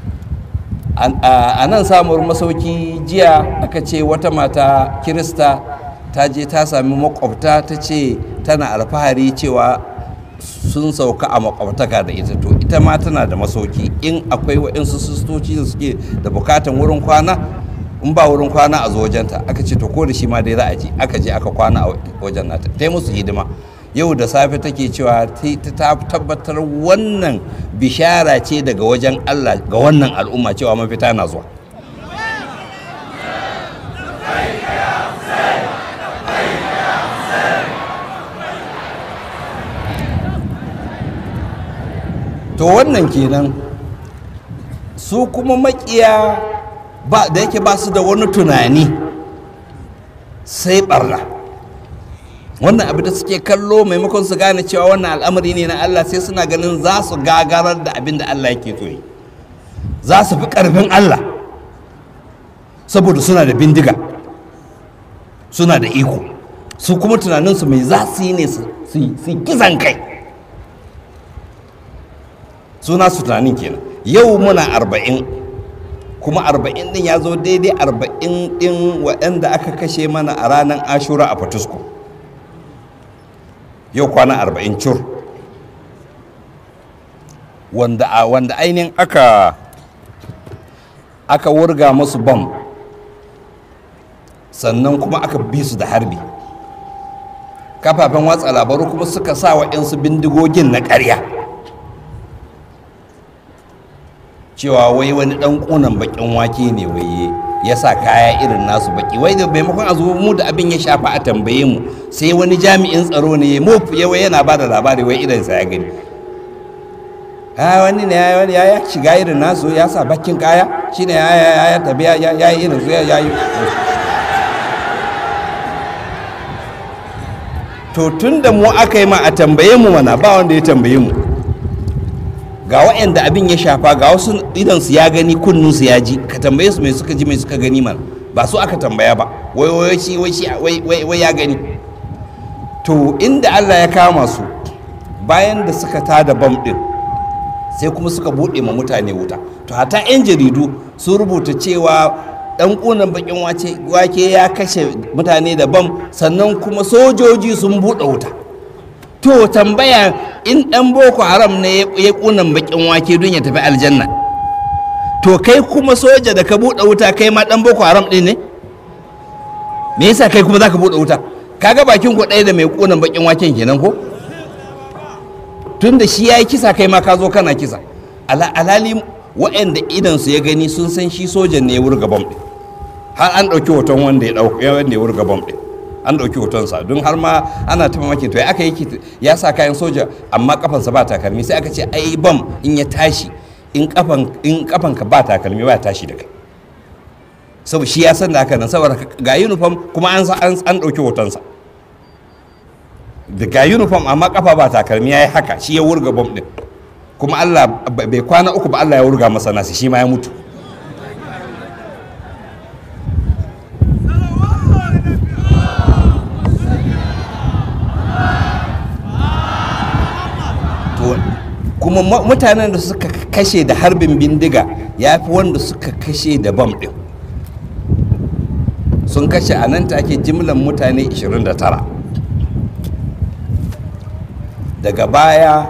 A nan samuwar masauki jiya aka ce wata mata Kirista ta je ta sami makwabta, ta ce tana alfahari cewa sun sauka a makwabtaka da ita, to ita ma tana da masauki. In akwai waɗansu sistoci da suke da bukatan wurin kwana, in ba wurin kwana a zo wajenta, aka ce to ko da shi ma dai za a je. Aka je aka kwana a wajen nata, ta yi musu hidima. Yau da safe take cewa ta tabbatar wannan bishara ce daga wajen Allah ga wannan al'umma cewa mafita na zuwa. To wannan kenan. Su kuma makiya ba da yake ba su da wani tunani sai barna. Wannan abu da suke kallo maimakon su gane cewa wannan al'amari ne na Allah, sai suna ganin za su gagarar da abin da Allah yake so yi, za su fi ƙarfin Allah saboda suna da bindiga, suna da iko. Su kuma tunaninsu mai za su yi ne su yi kisan kai. Suna su tunanin kenan. Yau muna arba'in, kuma arba'in din ya zo daidai arba'in din waɗanda aka kashe mana a ranar Ashura a Fatusko. Yau kwana arba'in cur, wanda wanda ainihin aka aka wurga musu bam, sannan kuma aka bi su da harbi. Kafafen watsa labaru kuma suka sa wa 'yansu bindigogin na ƙarya cewa wai wani ɗan ƙunan baƙin wake ne wai ya sa kaya irin nasu baƙi, wai da maimakon a zo mu da abin ya shafa a tambaye mu, sai wani jami'in tsaro ne ya wai yana ba da labari wai irinsa ya gani. wani ne ya shiga irin nasu ya sa baƙin kaya, shine ya tabi ya yi irin su ya yi. To tun da mu aka yi ma a tambaye mu mana, ba wanda ya tambaye mu. Ga waɗanda abin ya shafa, ga wasu idansu ya gani, kunninsu ya ji, ka tambaye su mai suka ji mai suka gani mana, ba su aka tambaya ba, wai wai shi wai shi wai ya gani. To inda Allah ya kama su bayan da suka tada bam din, sai kuma suka buɗe ma mutane wuta. To hata 'yan jaridu sun rubuta cewa ɗan ƙunan baƙin wake ya kashe mutane da bam, sannan kuma sojoji sun buɗe wuta. To tambaya, in ɗan Boko Haram ne ya ƙunan baƙin wake don ya tafi aljanna, to kai kuma soja da ka buɗe wuta, kai ma ɗan Boko Haram ɗin ne? Me yasa kai kuma za ka buɗe wuta? Kaga bakin ku ɗaya da mai ƙunan baƙin waken kenan ko? Tun da shi ya yi kisa, kai ma ka zo kana kisa. Alhali waɗanda idansu ya gani sun san shi sojan ne ya wurga bam ɗin, har an ɗauki hoton wanda ya wurga bam ɗin, an ɗauki hotonsa. Don har ma ana ta mamaki, to ya aka yi ya sa kayan soja amma kafansa ba takalmi, sai aka ce ai bam in ya tashi, in kafanka ba takalmi ba tashi da kai, saboda shi ya san da haka nan, saboda ga uniform kuma an ɗauki hotonsa da ga uniform amma kafa ba takalmi, ya yi haka, shi ya wurga bam ɗin. Kuma Allah bai kwana uku ba, Allah ya wurga masa nasi, shi ma ya mutu. Kuma mutanen da suka kashe da harbin bindiga ya fi wanda suka kashe da bam ɗin. Sun kashe a nan take jimlan mutane ishirin da tara. Daga baya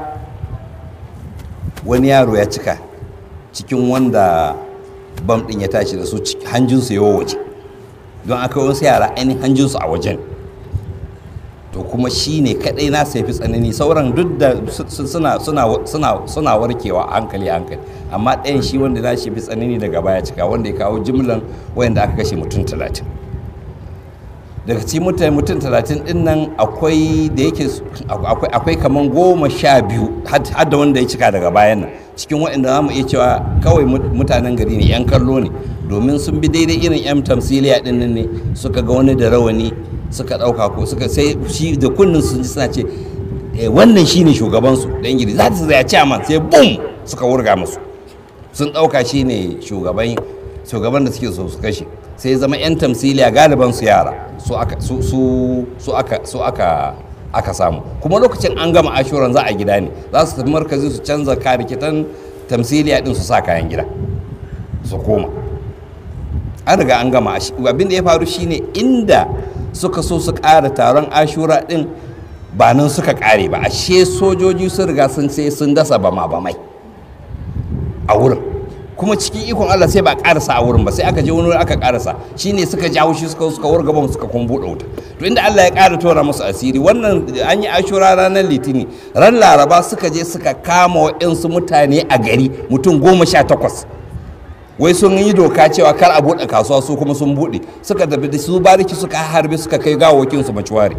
wani yaro ya cika cikin wanda bam ɗin ya tashi da su, hanjinsu yawo waje, don aka wasu yara ainihin hanjinsu a wajen. To kuma shi ne kaɗai na sai fi tsanani, sauran duk da suna warkewa hankali hankali, amma ɗayan shi wanda na shi fi tsanani daga baya cika, wanda ya kawo jimlan wayanda aka kashe mutum talatin. Daga cikin mutane mutum talatin ɗin nan akwai da yake akwai kaman goma sha biyu har da wanda ya cika daga bayan nan, cikin waɗanda za mu iya cewa kawai mutanen gari ne, 'yan kallo ne, domin sun bi daidai irin 'yan tamsiliya ɗin nan ne, suka ga wani da rawani suka ɗauka ko suka sai shi da kunnin sun ji suna ce wannan shine shugabansu da ingili za ta zai ci amma sai bum suka wurga musu, sun ɗauka shine shugaban shugaban da suke so su kashe. Sai zama 'yan tamsiliya galiban su yara su aka su su aka su aka aka samu. Kuma lokacin an gama ashuran za a gida ne, za su tafi markazi su canza karikitan tamsiliya din su sa kayan gida su koma. An riga an gama. Abin da ya faru shine inda suka so su ƙara taron ashura ɗin ba nan suka ƙare ba, ashe sojoji sun riga sun sai sun dasa bama bamai a wurin, kuma cikin ikon Allah sai ba ƙarasa a wurin ba, sai aka je wani wuri aka ƙarasa, shine suka jawo shi suka suka wurga bam suka kun buɗe wuta. To inda Allah ya ƙara tora musu asiri, wannan an yi ashura ranar litini, ran laraba suka je suka kama waɗansu mutane a gari mutum goma sha takwas, wai sun yi doka cewa kar a buɗe kasuwa, su kuma sun buɗe, suka tafi da su bariki suka harbe suka kai gawawakin su maciware.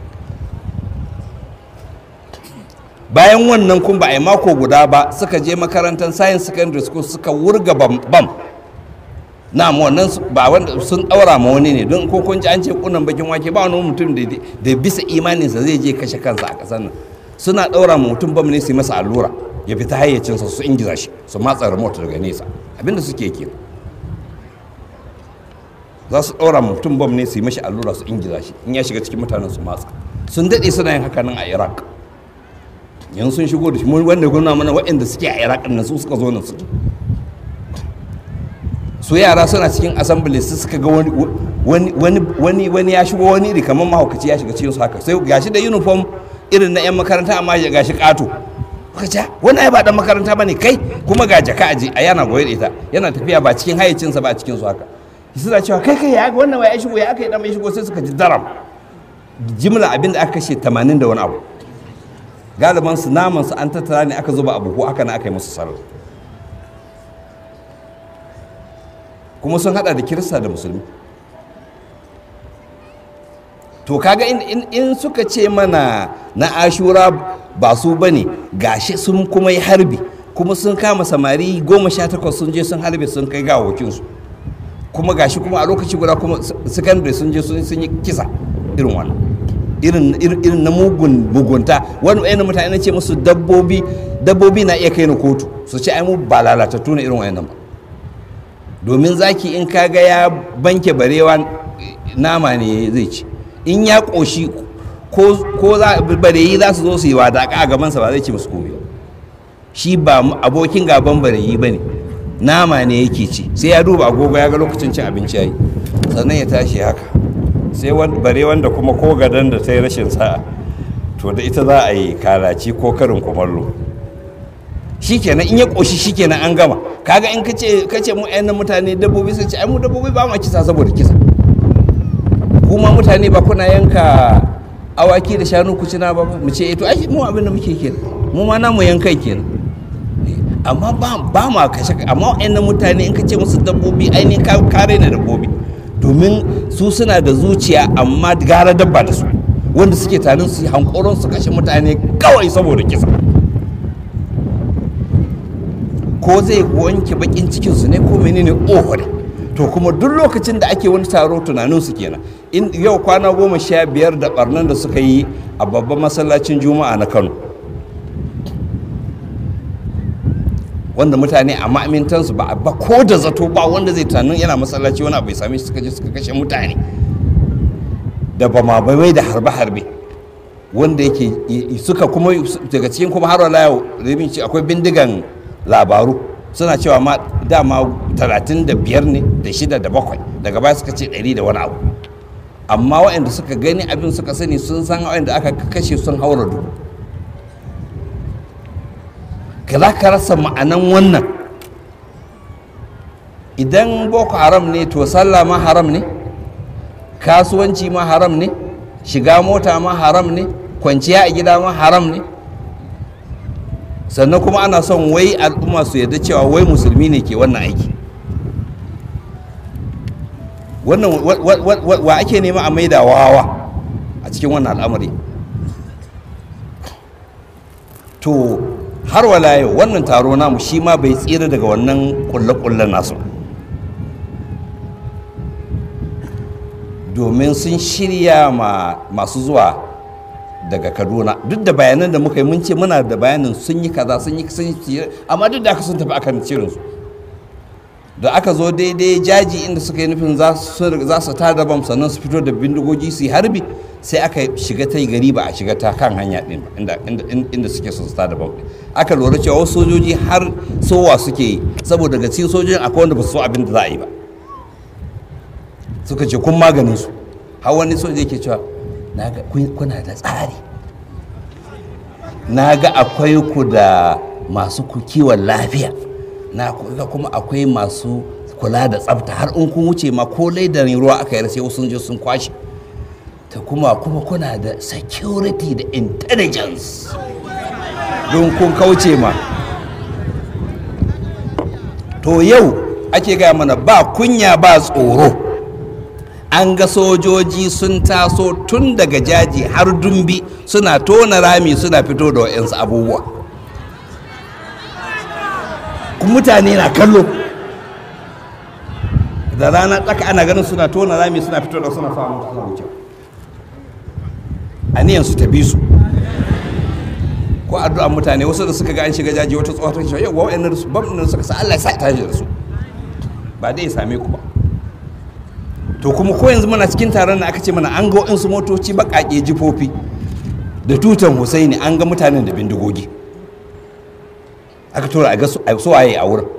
Bayan wannan kun ba a yi mako guda ba, suka je makarantar science secondary school suka wurga bam na wannan ba wanda sun daura ma wani ne don ko kun ji an ce kunan bakin wake ba wani mutum da bisa imaninsa zai je kashe kansa a ƙasar nan. Suna daura ma mutum bam ne su yi masa allura ya fita hayyacinsa su ingiza shi su matsa remote daga nesa abinda suke ke za su daura ma mutum bam ne su yi mashi allura su ingiza shi in ya shiga cikin mutanen su matsa. Sun daɗe suna yin haka nan a Iraq, yanzu sun shigo da shi mun wanda guna mana waɗanda suke a Iraq nan su suka zo nan su su yara suna cikin assembly su suka ga wani wani wani wani ya shigo wani iri kamar mahaukaci ya shiga cikin su haka sai gashi da uniform irin na yan makaranta amma ya gashi kato kaca wani ai ba dan makaranta bane kai kuma ga jaka aje a yana goye da ita yana tafiya ba cikin hayyacinsa ba a cikin su haka suna cewa kai kai ya wannan wai ya shigo ya aka yi dan mai shigo sai suka ji daram jimla abinda aka kashe tamanin da wani abu galiban su naman su an tattara ne aka zuba abu ko aka na aka yi musu sallah kuma sun hada da kirista da musulmi. To kaga in, in suka ce mana na Ashura ba su bane gashi sun kuma yi harbi kuma sun kama samari goma sha takwas sun je sun harbe sun kai gawawakinsu kuma gashi kuma a lokaci guda kuma secondary sun je sun yi kisa irin wannan irin irin na mugun mugunta wani wayannan mutane na ce musu dabbobi dabbobi na iya kai ni kotu su ce ai mu ba lalatattu ne irin wayannan ba domin zaki in kaga ya banke barewa nama ne zai ci in ya koshi ko ko za bareyi za su zo su yi wadaka a gabansa ba zai ci musu komai shi ba abokin gaban bareyi bane nama ne yake ci sai ya duba agogo ya ga lokacin cin abinci yayi sannan ya tashi haka sai bare wanda kuma ko gadan da ta yi rashin sa'a to da ita za a yi kalaci ko karin kumallo shikenan in ya koshi shikenan an gama kaga in kace kace mu ayyana mutane dabbobi sai ce ai mu dabbobi ba mu kisa saboda kisa kuma mutane ba kuna yanka awaki da shanu ku cina ba mu ce eh to ai mu abin da muke kenan mu ma namu yankai kenan amma ba ba ma kashe amma ayyana mutane in kace musu dabbobi ainihin kare na dabbobi domin su suna da zuciya amma gara dabba da su wanda suke tanin su hankoron su kashe mutane kawai saboda kisa ko zai wanke bakin cikin su ne ko menene oho ne to kuma duk lokacin da ake wani taro tunanin su kenan in yau kwana goma sha biyar da barnan da suka yi a babban masallacin juma'a na Kano wanda mutane a ma'amintansu ba ba ko da zato ba wanda zai tunanin yana masallaci wani abu ya same shi suka je suka kashe mutane da ba ma bai da harbe-harbe wanda yake suka kuma daga cikin kuma har wala yau rabin ci akwai bindigan labaru suna cewa ma dama talatin da biyar ne da shida da bakwai daga baya suka ce ɗari da wani abu amma waɗanda suka gani abin suka sani sun san waɗanda aka kashe sun haura dubu ka za ka rasa ma'anan wannan idan boko haram ne to sallah ma haram ne kasuwanci ma haram ne shiga mota ma haram ne kwanciya a gida ma haram ne sannan kuma ana son wai al'umma su yarda cewa wai musulmi ne ke wannan aiki wannan wa ake nema a maida wawa a cikin wannan al'amari to har wala yau wannan taro namu shi ma bai tsira daga wannan kulle-kullen nasu domin sun shirya ma masu zuwa daga Kaduna duk da bayanan da muka yi mun ce muna da bayanin sun yi kaza sun yi sun yi amma duk da aka sun tafi akan cirin su da aka zo daidai jaji inda suka yi nufin za su tada bam sannan su fito da bindigogi su yi harbi sai aka shiga ta gari ba a shiga ta kan hanya din inda inda suke so su tada bam aka lura cewa wasu sojoji har sowa suke yi saboda daga cikin sojojin akwai wanda ba su so abin da za a yi ba suka ce kun maganin su har wani soja yake cewa na ga kuna da tsari na ga akwai ku da masu kiwon lafiya na ga kuma akwai masu kula da tsafta har in kun wuce ma ko laidan ruwa aka yi sai sun je sun kwashe ta kuma kuma kuna da security da intelligence don kun kauce ma to yau ake gaya mana ba kunya ba tsoro an ga sojoji sun taso tun daga jaji har dumbi suna tona rami suna fito da wa'yansu abubuwa mutane na kallo da rana tsaka ana ganin suna tona rami suna fito da suna samu suna wuce aniyan su ta bi su ko addu'a mutane wasu da suka ga an shiga jaji wata tsohon shi yau wa'annan su bam din suka sa Allah ya sa ta da su ba dai ya same ku ba to kuma ko yanzu muna cikin taron da aka ce mana an ga wa'ansu motoci baƙaƙe jifofi da tutan Husaini an ga mutanen da bindigogi aka tura a ga su waye a wurin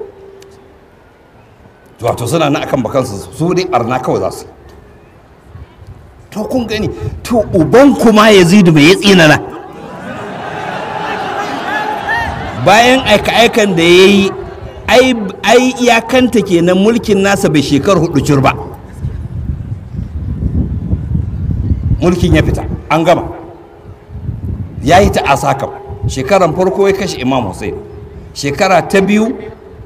wato suna na akan bakansu su dai barna kawai za su to kun gani to uban kuma Yazidu mai ya tsinana bayan aika-aikan da ya yi ai iyakanta kenan mulkin nasa bai shekar hudu cur ba mulkin ya fita an gama ya yi ta asakam shekaran farko ya kashe Imam Hussein shekara ta biyu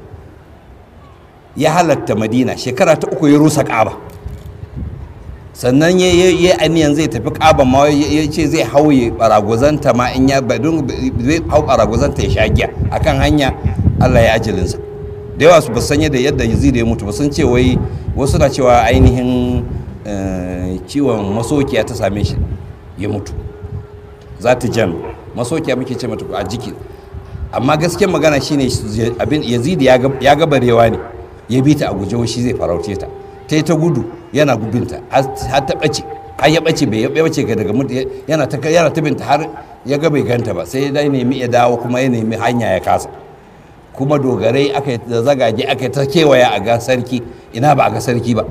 ya halatta Madina shekara ta uku ya rusa Kaaba sannan ya yi aniyan zai tafi Kaaba ma ya ce zai hauye baraguzanta ma in ya zai hau baraguzanta ya sha giya akan hanya Allah ya ajalinsa da yawa su ba sanya da yadda Yazid ya mutu ba sun ce wai wasu na cewa ainihin ciwon masokiya ta same shi ya mutu za ta jan masokiya muke ce mata a jiki amma gaskiyar magana shine abin Yazid ya ga barewa ne ya bi ta a guje shi zai farauce ta ta yi ta gudu yana gubinta har ta ɓace har ya ɓace bai ya ɓace ga daga mutu yana ta yana ta binta har ya ga bai ganta ba sai ya nemi ya dawo kuma ya nemi hanya ya kasa kuma dogarai aka yi da zagage aka yi ta kewaya a ga sarki ina ba a ga sarki ba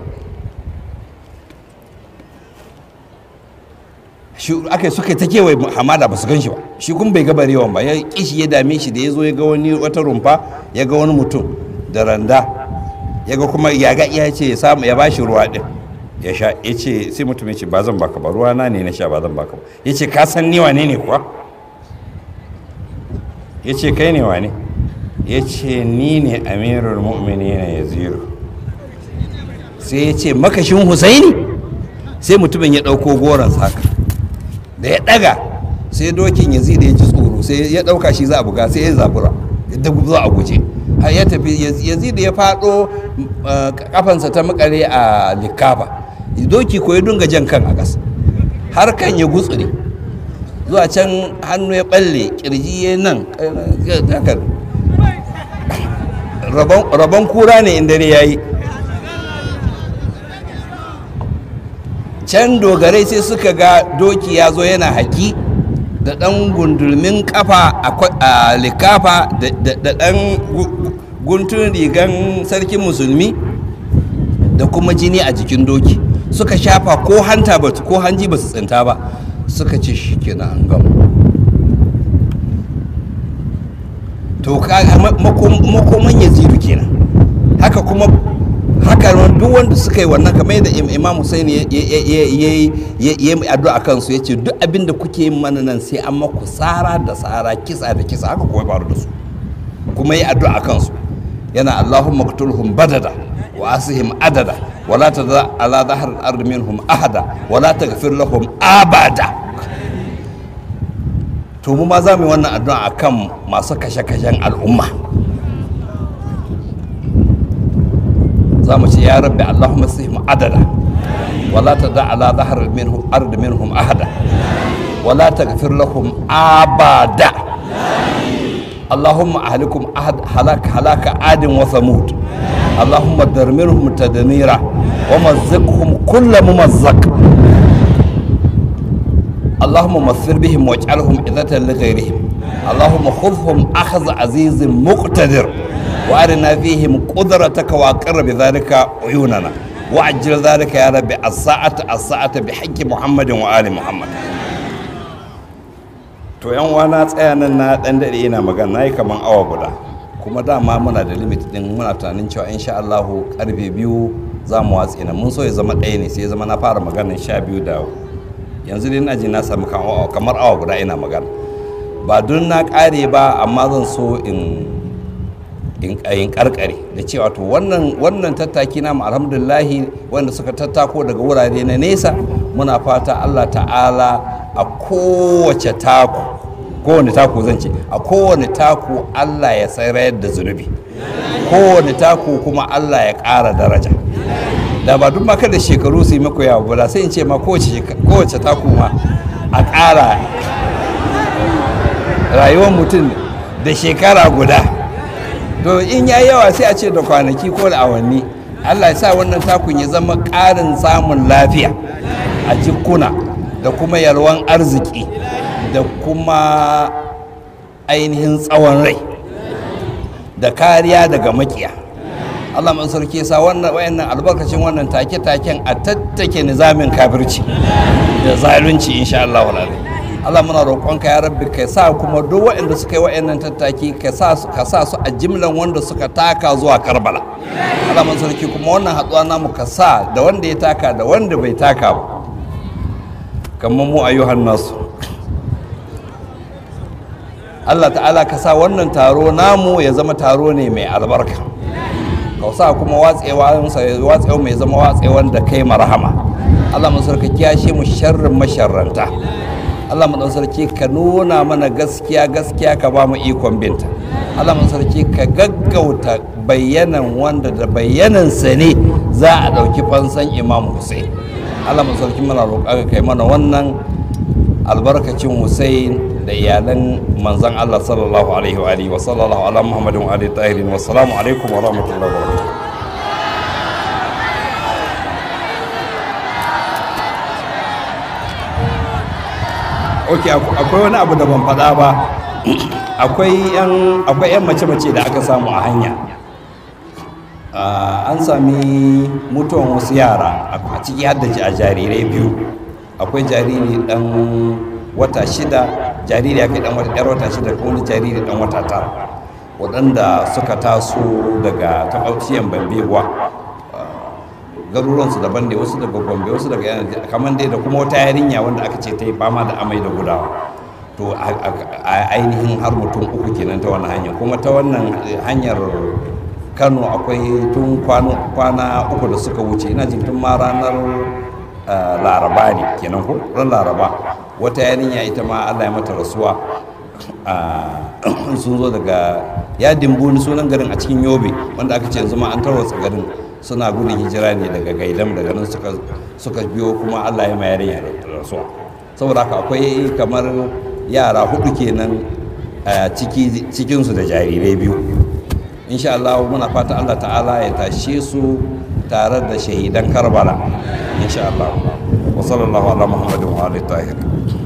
shi aka yi suka ta kewaye hamada ba su gan shi ba shi kuma bai ga barewan ba ya kishi ya dame shi da ya zo ya ga wani wata rumfa ya ga wani mutum da randa ya ga kuma ya ga iya ce ya samu ya bashi ruwa din ya sha ya ce sai mutum ya ce ba zan baka ba ruwa na ne na sha ba zan baka ba ya ce ka san ni wane ne kuwa ya ce kai ne wane ya ce ni ne amirul mu'minin Yazidu sai ya ce makashin Husaini sai mutumin ya ɗauko goron haka da ya ɗaga sai dokin Yazidu ya ji tsoro sai ya ɗauka shi za a buga sai ya zabura da za a guje har ya tafi Yazidu ya faɗo kafansa ta makare a likafa doki ko ya dunga jan kan a ƙasa har kan ya gutsure zuwa can hannu ya balle kirji ya nan rabon kura ne inda ne ya yi can dogarai sai suka ga doki ya zo yana haki da ɗan gundulmin kafa a likafa da ɗan guntun rigan sarkin musulmi da kuma jini a jikin doki suka shafa ko hanta ba ko hanji ba su tsinta ba suka ce shi kenan an gama to makoman Yazidu kenan haka kuma haka duk wanda suka yi wannan kamar yadda Imam Hussein ya yi addu'a kansu ya ce duk abin da kuke yin mana nan sai an maku tsara da tsara kisa da kisa haka kuma faru da su kuma yi addu'a kansu yana Allahumma qtulhum badada wa asihim adada wala tada ala dhahr al-ard minhum ahada wala taghfir lahum abada to mu ma za mu yi wannan addu'a akan masu kashe-kashen al'umma za mu ce ya rabbi Allahumma asihim adada wala tada ala dhahr minhum ard minhum ahada wala taghfir lahum abada اللهم أهلكم أحد هلاك هلاك عاد وثمود اللهم درمرهم تدميرا ومزقهم كل ممزق اللهم مثل بهم واجعلهم عزة لغيرهم اللهم خذهم أخذ عزيز مقتدر وأرنا فيهم قدرتك وأقر بذلك عيوننا وعجل ذلك يا رب الساعة الساعة بحق محمد وآل محمد. To yan wana tsaya nan na dan dade ina magana nayi kaman awa guda kuma dama muna da limit din muna tunanin cewa insha Allah karfe biyu za mu watsi na mun so ya zama ɗaya ne sai ya zama na fara magana sha biyu da yanzu dai ina ji na samu kamar awa guda ina magana ba don na kare ba amma zan so in in in karkare da cewa to wannan wannan tattaki na alhamdulillah wanda suka tattako daga wurare na nesa muna fata Allah ta'ala a kowace taku kowane taku zan ce a kowane taku Allah ya tsayar da zunubi kowane taku kuma Allah ya ƙara daraja da ba duk ma kada shekaru su yi maku yawa ba da sai in ce ma kowace kowace taku ma a ƙara rayuwar mutum da shekara guda. To in ya yawa sai a ce da kwanaki ko da awanni. Allah ya sa wannan takun ya zama ƙarin samun lafiya a jikuna da kuma yalwan arziki da kuma ainihin tsawon rai da kariya daga makiya. Allah man sarki sa wannan wayannan albarkacin wannan take-taken a tattake nizamin kafirci da zalunci insha Allah wala. Allah muna roƙonka ya rabbi kai sa kuma duk waɗanda suka yi waɗannan tattaki ka sa su ka sa su a jimlan wanda suka taka zuwa Karbala. Allah mun sarki kuma wannan haɗuwa namu ka sa da wanda ya taka da wanda bai taka ba kamar mu ayyuhan nasu. Allah ta'ala ka sa wannan taro namu ya zama taro ne mai albarka, ka sa kuma watsewa watsewa mai zama watsewan da kai marhama. Allah mun sarki kiyashe mu sharrin masharranta. Allah maɗan sarki ka nuna mana gaskiya gaskiya ka ba mu ikon binta. Allah maɗan sarki ka gaggauta bayyanan wanda da bayyanansa ne za a ɗauki fansan Imam Hussein. Allah maɗan sarki mana roƙa ka kai mana wannan albarkacin Hussein da iyalan manzon Allah sallallahu alaihi wa alihi wa sallallahu ala Muhammadin wa alihi tahirin. Wassalamu alaikum wa rahmatullahi wa barakatuh. ok akwai wani abu da ban faɗa ba. akwai yan akwai yan mace-mace da aka samu a hanya. an sami mutuwan wasu yara a ciki haddace a jarirai biyu. akwai jariri dan wata shida, jariri ya kai dan wata yar wata shida, kuma wani jariri dan wata tara, waɗanda suka taso daga takauciyan bambewa. garuruwansu daban ne, wasu daga Gombe, wasu daga yana kamar dai da kuma wata yarinya wanda aka ce ta yi fama da amai da gudawa. To a ainihin har mutum uku kenan ta wannan hanyar. Kuma ta wannan hanyar Kano akwai tun kwana uku da suka wuce, ina jin tun ma ranar Laraba ne kenan ko ran Laraba, wata yarinya ita ma Allah ya mata rasuwa. sun zo daga yadin buni sunan garin a cikin Yobe, wanda aka ce yanzu ma an tarwatsa garin, suna gudun hijira ne daga Gaidam, daga nan suka biyo kuma Allah ya mayar ya rasuwa. Saboda haka akwai kamar yara hudu kenan a cikinsu da jarirai biyu. Insha Allah muna fata Allah ta'ala ya tashe su tare da shahidan Karbala insha Allah. Wa sallallahu ala Muhammadin wa alihi tahir.